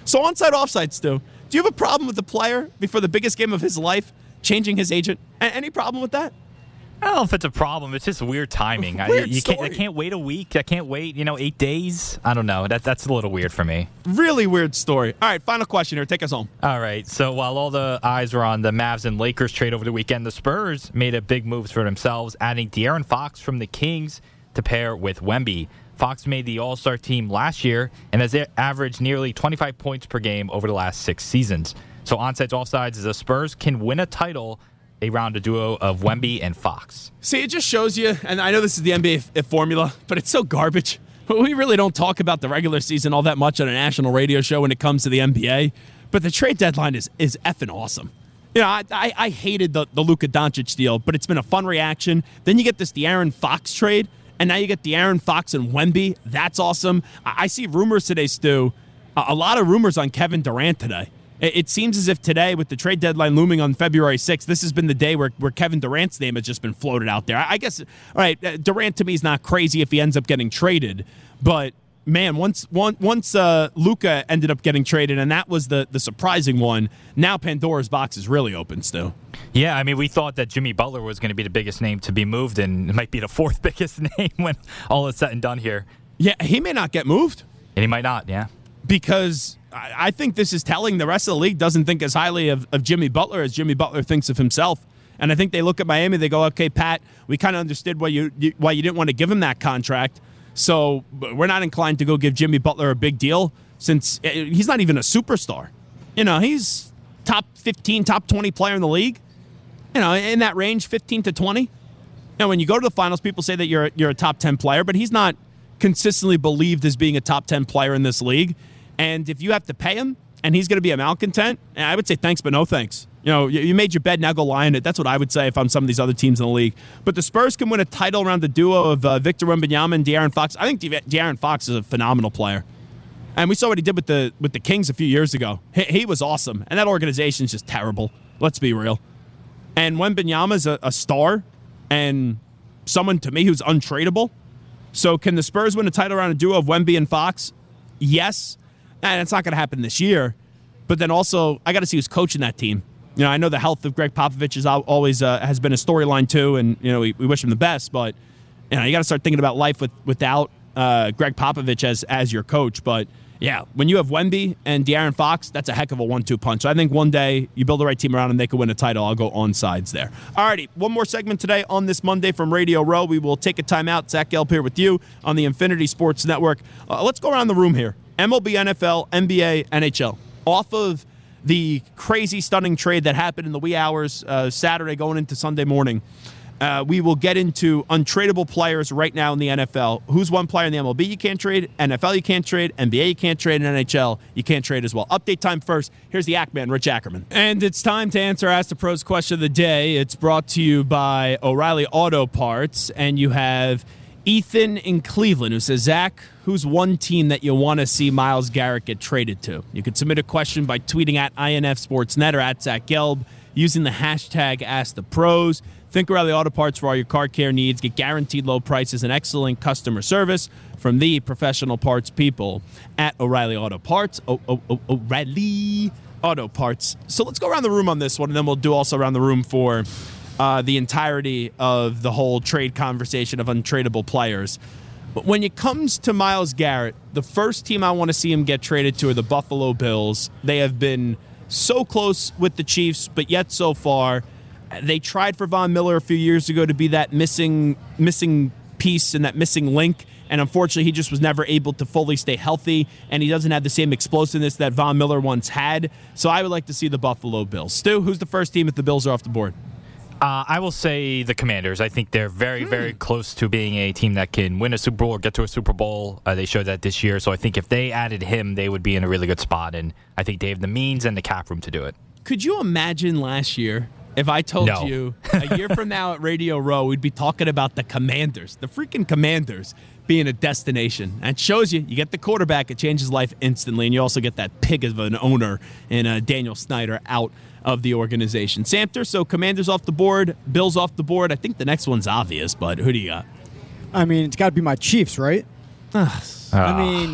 [SPEAKER 6] So onside, offside, Stu. Do you have a problem with the player before the biggest game of his life changing his agent? A- any problem with that?
[SPEAKER 8] I don't know if it's a problem. It's just weird timing.
[SPEAKER 6] Weird
[SPEAKER 8] I, you
[SPEAKER 6] story.
[SPEAKER 8] can't, I can't wait a week. I can't wait, you know, eight days. I don't know. That That's a little weird for me.
[SPEAKER 6] Really weird story. All right, final question here. Take us home.
[SPEAKER 8] All right. So while all the eyes were on the Mavs and Lakers trade over the weekend, the Spurs made a big moves for themselves, adding De'Aaron Fox from the Kings to pair with Wemby. Fox made the All-Star team last year and has averaged nearly twenty-five points per game over the last six seasons. So onsides, offsides, the Spurs can win a title around a duo of Wemby and Fox.
[SPEAKER 6] See, it just shows you, and I know this is the N B A formula, but it's so garbage. We really don't talk about the regular season all that much on a national radio show when it comes to the N B A, but the trade deadline is is effing awesome. You know, I, I, I hated the, the Luka Doncic deal, but it's been a fun reaction. Then you get this De'Aaron Fox trade, and now you get De'Aaron Fox and Wemby. That's awesome. I, I see rumors today, Stu, a, a lot of rumors on Kevin Durant today. It seems as if today, with the trade deadline looming on February sixth, this has been the day where, where Kevin Durant's name has just been floated out there. I guess, all right, Durant to me is not crazy if he ends up getting traded, but man, once once, once uh, Luka ended up getting traded, and that was the, the surprising one, now Pandora's box is really open still.
[SPEAKER 8] Yeah, I mean, we thought that Jimmy Butler was going to be the biggest name to be moved, and it might be the fourth biggest name when all is said and done here.
[SPEAKER 6] Yeah, he may not get moved.
[SPEAKER 8] And he might not, yeah.
[SPEAKER 6] Because I think this is telling the rest of the league doesn't think as highly of, of Jimmy Butler as Jimmy Butler thinks of himself. And I think they look at Miami, they go, okay, Pat, we kind of understood why you, you why you didn't want to give him that contract. So we're not inclined to go give Jimmy Butler a big deal since he's not even a superstar. You know, he's top fifteen, top twenty player in the league. You know, in that range, fifteen to twenty. Now, when you go to the finals, people say that you're you're a top ten player, but he's not consistently believed as being a top ten player in this league. And if you have to pay him and he's going to be a malcontent, I would say thanks, but no thanks. You know, you made your bed, now go lie in it. That's what I would say if I'm some of these other teams in the league. But the Spurs can win a title around the duo of uh, Victor Wembanyama and De'Aaron Fox. I think De- De'Aaron Fox is a phenomenal player. And we saw what he did with the with the Kings a few years ago. He, he was awesome. And that organization is just terrible. Let's be real. And Wembanyama is a, a star and someone, to me, who's untradeable. So can the Spurs win a title around a duo of Wemby and Fox? Yes. And it's not going to happen this year. But then also, I got to see who's coaching that team. You know, I know the health of Greg Popovich is always uh, has been a storyline too, and you know we, we wish him the best. But you know, you got to start thinking about life with without uh, Greg Popovich as as your coach. But yeah, when you have Wemby and De'Aaron Fox, that's a heck of a one two punch. So I think one day you build the right team around them, they could win a title. I'll go on sides there. Alrighty, one more segment today on this Monday from Radio Row. We will take a timeout. Zach Gelb here with you on the Infinity Sports Network. Uh, let's go around the room here. M L B, N F L, N B A, N H L. Off of the crazy, stunning trade that happened in the wee hours uh, Saturday going into Sunday morning, uh, we will get into untradeable players right now in the N F L. Who's one player in the M L B you can't trade, N F L you can't trade, N B A you can't trade, and N H L you can't trade as well. Update time first. Here's the Act Man, Rich Ackerman. And it's time to answer Ask the Pros question of the day. It's brought to you by O'Reilly Auto Parts, and you have Ethan in Cleveland who says, Zach, who's one team that you want to see Myles Garrett get traded to? You can submit a question by tweeting at I N F Sportsnet or at Zach Gelb using the hashtag AskThePros. Think O'Reilly Auto Parts for all your car care needs. Get guaranteed low prices and excellent customer service from the professional parts people at O'Reilly Auto Parts. O- o- o- O'Reilly Auto Parts. So let's go around the room on this one, and then we'll do also around the room for Uh, the entirety of the whole trade conversation of untradeable players. But when it comes to Myles Garrett, the first team I want to see him get traded to are the Buffalo Bills. They have been so close with the Chiefs, but yet so far. They tried for Von Miller a few years ago to be that missing missing piece and that missing link, and unfortunately he just was never able to fully stay healthy, and he doesn't have the same explosiveness that Von Miller once had. So I would like to see the Buffalo Bills. Stu, who's the first team if the Bills are off the board?
[SPEAKER 8] Uh, I will say the Commanders. I think they're very, hmm. very close to being a team that can win a Super Bowl or get to a Super Bowl. Uh, they showed that this year. So I think if they added him, they would be in a really good spot. And I think they have the means and the cap room to do it.
[SPEAKER 6] Could you imagine last year if I told
[SPEAKER 8] no.
[SPEAKER 6] you a year from now at Radio Row, we'd be talking about the Commanders, the freaking Commanders being a destination? That shows you, you get the quarterback, it changes life instantly. And you also get that pig of an owner in uh, Daniel Snyder out of the organization. Samter, so Commanders off the board, Bills off the board. I think the next one's obvious, but who do you got?
[SPEAKER 17] I mean, it's got to be my Chiefs, right? I mean,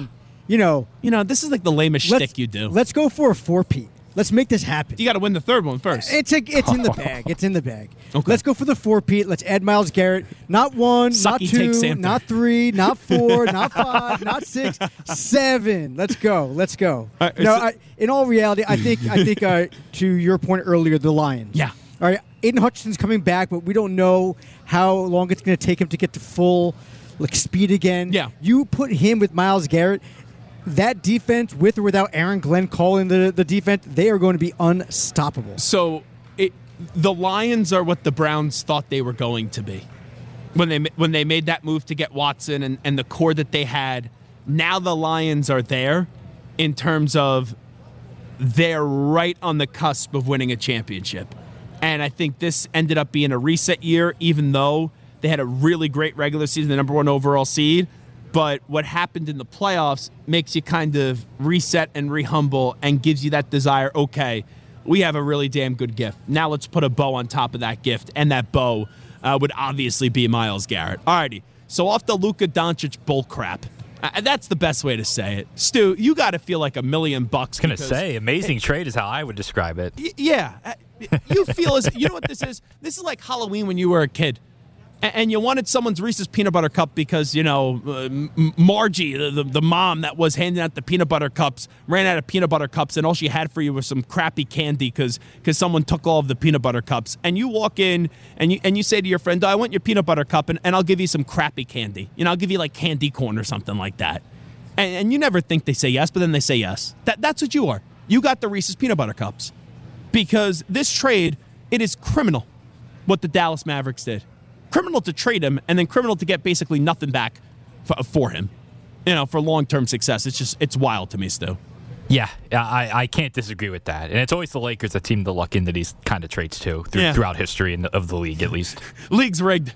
[SPEAKER 17] you know,
[SPEAKER 6] You know, this is like the lamest
[SPEAKER 17] let's,
[SPEAKER 6] shtick you do.
[SPEAKER 17] let's go for a four-peat. Let's make this happen.
[SPEAKER 6] You got to win the third one first.
[SPEAKER 17] It's a, it's in the bag. It's in the bag.
[SPEAKER 6] Okay.
[SPEAKER 17] Let's go for the four-peat. Let's add Myles Garrett. Not one,
[SPEAKER 6] Sucky
[SPEAKER 17] not
[SPEAKER 6] take
[SPEAKER 17] two,
[SPEAKER 6] Samter.
[SPEAKER 17] not three, not four, not five, not six, seven. Let's go. Let's go.
[SPEAKER 6] All right,
[SPEAKER 17] no,
[SPEAKER 6] so-
[SPEAKER 17] I, in all reality, I think I think uh, to your point earlier, the Lions.
[SPEAKER 6] Yeah.
[SPEAKER 17] All right. Aiden Hutchinson's coming back, but we don't know how long it's going to take him to get to full like speed again.
[SPEAKER 6] Yeah.
[SPEAKER 17] You put him with Myles Garrett. That defense, with or without Aaron Glenn calling the, the defense, they are going to be unstoppable.
[SPEAKER 6] So it, the Lions are what the Browns thought they were going to be when they when they made that move to get Watson and, and the core that they had. Now the Lions are there in terms of they're right on the cusp of winning a championship. And I think this ended up being a reset year, even though they had a really great regular season, the number one overall seed. But what happened in the playoffs makes you kind of reset and re-humble and gives you that desire, okay, we have a really damn good gift. Now let's put a bow on top of that gift, and that bow uh, would obviously be Myles Garrett. All righty, so off the Luka Doncic bullcrap. Uh, that's the best way to say it. Stu, you got to feel like a million bucks.
[SPEAKER 8] I was going to say, amazing trade is how I would describe it.
[SPEAKER 6] Y- yeah. Uh, you feel as, you know what this is? This is like Halloween when you were a kid. And you wanted someone's Reese's peanut butter cup because, you know, uh, Margie, the, the, the mom that was handing out the peanut butter cups, ran out of peanut butter cups, and all she had for you was some crappy candy because because someone took all of the peanut butter cups. And you walk in and you and you say to your friend, oh, I want your peanut butter cup, and, and I'll give you some crappy candy. You know, I'll give you like candy corn or something like that. And, and you never think they say yes, but then they say yes. That That's what you are. You got the Reese's peanut butter cups. Because this trade, it is criminal what the Dallas Mavericks did. Criminal to trade him, and then criminal to get basically nothing back for, for him, you know, for long-term success. It's just, it's wild to me, Stu.
[SPEAKER 8] Yeah, I, I can't disagree with that. And it's always the Lakers that seem to luck into these kind of trades, too, through,
[SPEAKER 6] Yeah.
[SPEAKER 8] throughout history in the, of the league, at least.
[SPEAKER 6] League's rigged.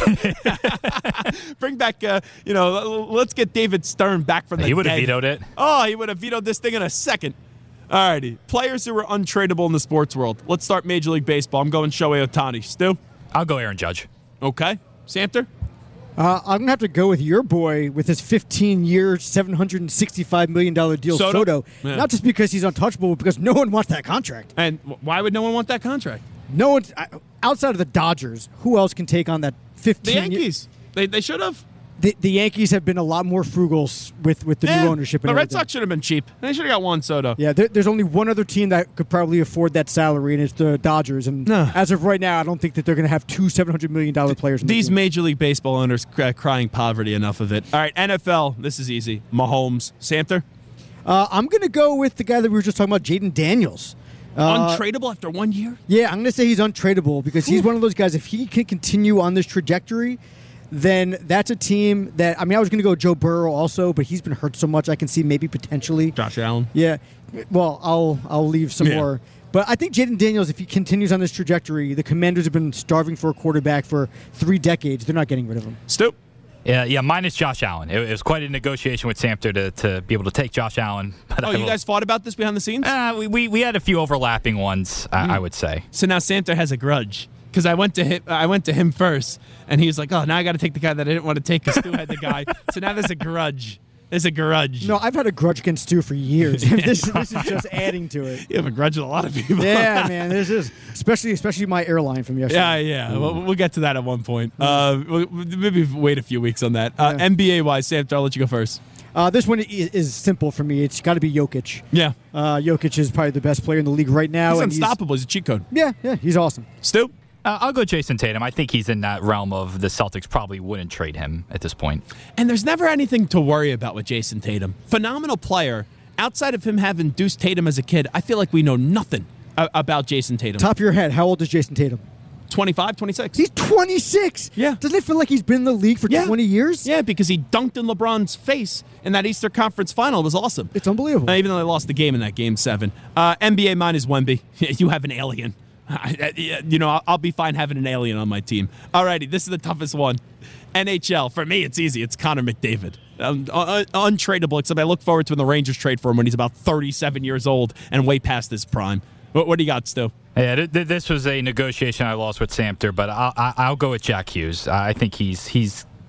[SPEAKER 6] Bring back, uh, you know, let's get David Stern back from the
[SPEAKER 8] He would have
[SPEAKER 6] dead.
[SPEAKER 8] vetoed it.
[SPEAKER 6] Oh, he would have vetoed this thing in a second. All righty. Players who are untradeable in the sports world. Let's start Major League Baseball. I'm going Shohei Ohtani. Stu?
[SPEAKER 8] I'll go Aaron Judge.
[SPEAKER 6] Okay. Samter?
[SPEAKER 17] Uh, I'm going to have to go with your boy with his fifteen-year, seven hundred sixty-five million dollars deal,
[SPEAKER 6] Soto?
[SPEAKER 17] Soto.
[SPEAKER 6] Yeah.
[SPEAKER 17] Not just because he's untouchable, but because no one wants that contract.
[SPEAKER 6] And why would no one want that contract?
[SPEAKER 17] No one, outside of the Dodgers, who else can take on that fifteen?
[SPEAKER 6] The Yankees. They, they should have.
[SPEAKER 17] The, the Yankees have been a lot more frugal s- with, with the
[SPEAKER 6] Yeah,
[SPEAKER 17] new ownership. And
[SPEAKER 6] the Red
[SPEAKER 17] everything.
[SPEAKER 6] Sox should have been cheap. They should have got Juan Soto.
[SPEAKER 17] Yeah, there, there's only one other team that could probably afford that salary, and it's the Dodgers. And as of right now, I don't think that they're going to have two seven hundred million dollars players. In the
[SPEAKER 6] These
[SPEAKER 17] team.
[SPEAKER 6] Major League Baseball owners cry, crying poverty, enough of it. All right, N F L. This is easy. Mahomes. Samter?
[SPEAKER 17] Uh, I'm going to go with the guy that we were just talking about, Jaden Daniels. Uh,
[SPEAKER 6] Untradeable after one year?
[SPEAKER 17] Yeah, I'm going to say he's untradeable because he's one of those guys, if he can continue on this trajectory, then that's a team that, I mean, I was going to go Joe Burrow also, but he's been hurt so much I can see maybe potentially.
[SPEAKER 6] Josh Allen.
[SPEAKER 17] Yeah. Well, I'll I'll leave some
[SPEAKER 6] Yeah.
[SPEAKER 17] more. But I think Jaden Daniels, if he continues on this trajectory, the Commanders have been starving for a quarterback for three decades. They're not getting rid of him.
[SPEAKER 6] Stu?
[SPEAKER 8] Yeah, yeah. Mine is Josh Allen. It, it was quite a negotiation with Samter to, to be able to take Josh Allen. But
[SPEAKER 6] Oh,
[SPEAKER 8] I
[SPEAKER 6] you
[SPEAKER 8] will-
[SPEAKER 6] guys fought about this behind the scenes?
[SPEAKER 8] Uh, we, we we had a few overlapping ones, I,
[SPEAKER 6] Mm.
[SPEAKER 8] I would say.
[SPEAKER 6] So now Samter has a grudge because I went to him. I went to him first, and he was like, "Oh, now I got to take the guy that I didn't want to take because Stu had the guy." So now there's a grudge. There's a grudge.
[SPEAKER 17] No, I've had a grudge against Stu for years. this, this is just adding to it.
[SPEAKER 6] You have a grudge with a lot of people.
[SPEAKER 17] Yeah, man. This is especially especially my airline from yesterday.
[SPEAKER 6] Yeah, yeah. We'll, we'll get to that at one point. Uh, we'll, maybe wait a few weeks on that. Uh, N B A wise, Samter, I'll let you go first.
[SPEAKER 17] Uh, this one is, is simple for me. It's got to be Jokic.
[SPEAKER 6] Yeah.
[SPEAKER 17] Uh, Jokic is probably the best player in the league right now.
[SPEAKER 6] He's
[SPEAKER 17] and
[SPEAKER 6] unstoppable. He's a cheat code.
[SPEAKER 17] Yeah, yeah. He's awesome.
[SPEAKER 6] Stu?
[SPEAKER 8] Uh, I'll go Jason Tatum. I think he's in that realm of the Celtics probably wouldn't trade him at this point.
[SPEAKER 6] And there's never anything to worry about with Jason Tatum. Phenomenal player. Outside of him having Deuce Tatum as a kid, I feel like we know nothing a- about Jason Tatum.
[SPEAKER 17] Top of your head, how old is Jason Tatum?
[SPEAKER 6] twenty-five, twenty-six.
[SPEAKER 17] He's twenty-six.
[SPEAKER 6] Yeah.
[SPEAKER 17] Doesn't it feel like he's been in the league for
[SPEAKER 6] Yeah.
[SPEAKER 17] twenty years?
[SPEAKER 6] Yeah, because he dunked in LeBron's face in that Eastern Conference final. It was awesome.
[SPEAKER 17] It's unbelievable.
[SPEAKER 6] Uh, even though they lost the game in that game seven. Uh, N B A mine is Wemby. You have an alien. I, I, you know, I'll, I'll be fine having an alien on my team. All righty, this is the toughest one. N H L. For me, it's easy. It's Connor McDavid. Um, un- untradeable, except I look forward to when the Rangers trade for him when he's about thirty-seven years old and way past his prime. What, what do you got, Stu?
[SPEAKER 8] Yeah, th- th- this was a negotiation I lost with Samter, but I'll, I- I'll go with Jack Hughes. I think he's he's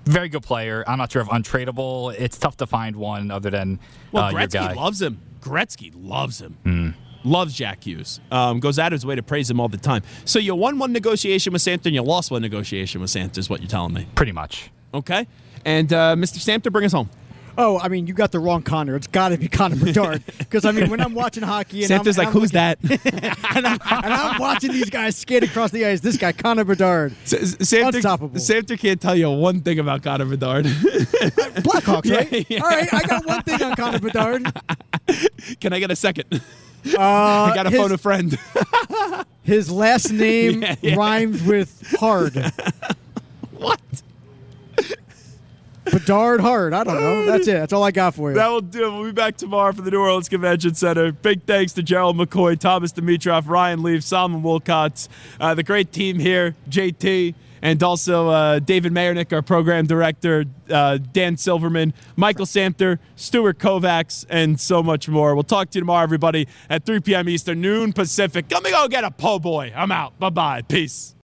[SPEAKER 8] Very good player. I'm not sure if untradeable. It's tough to find one other than
[SPEAKER 6] well,
[SPEAKER 8] uh, your guy.
[SPEAKER 6] Gretzky loves him. Gretzky loves him.
[SPEAKER 8] Mm.
[SPEAKER 6] Loves Jack Hughes. Um, goes out of his way to praise him all the time. So you won one negotiation with Samter and you lost one negotiation with Samter is what you're telling me.
[SPEAKER 8] Pretty much.
[SPEAKER 6] Okay. And uh, Mister Samter, bring us home.
[SPEAKER 17] Oh, I mean, you got the wrong Connor. It's got to be Connor Bedard. Because, I mean, when I'm watching hockey and
[SPEAKER 6] Samter's
[SPEAKER 17] I'm,
[SPEAKER 6] like,
[SPEAKER 17] and I'm
[SPEAKER 6] who's
[SPEAKER 17] looking,
[SPEAKER 6] that?
[SPEAKER 17] and, I'm, and I'm watching these guys skate across the ice. This guy, Connor Bedard.
[SPEAKER 6] Samter,
[SPEAKER 17] Unstoppable.
[SPEAKER 6] Samter can't tell you one thing about Connor Bedard.
[SPEAKER 17] Blackhawks, right?
[SPEAKER 6] Yeah, yeah.
[SPEAKER 17] All right, I got one thing on Connor Bedard.
[SPEAKER 6] Can I get a second?
[SPEAKER 17] Uh,
[SPEAKER 6] I got to
[SPEAKER 17] his,
[SPEAKER 6] phone a friend.
[SPEAKER 17] His last name
[SPEAKER 6] Yeah, yeah.
[SPEAKER 17] rhymes with hard.
[SPEAKER 6] What?
[SPEAKER 17] Bedard hard. I don't know. That's it. That's all I got for you.
[SPEAKER 6] That will do it. We'll be back tomorrow for the New Orleans Convention Center. Big thanks to Gerald McCoy, Thomas Dimitrov, Ryan Leaf, Solomon Wilcots, uh, the great team here, J T, and also uh, David Mayernick, our program director, uh, Dan Silverman, Michael Samter, Stuart Kovacs, and so much more. We'll talk to you tomorrow, everybody, at three p.m. Eastern, noon Pacific. Let me go get a po' boy. I'm out. Bye-bye. Peace.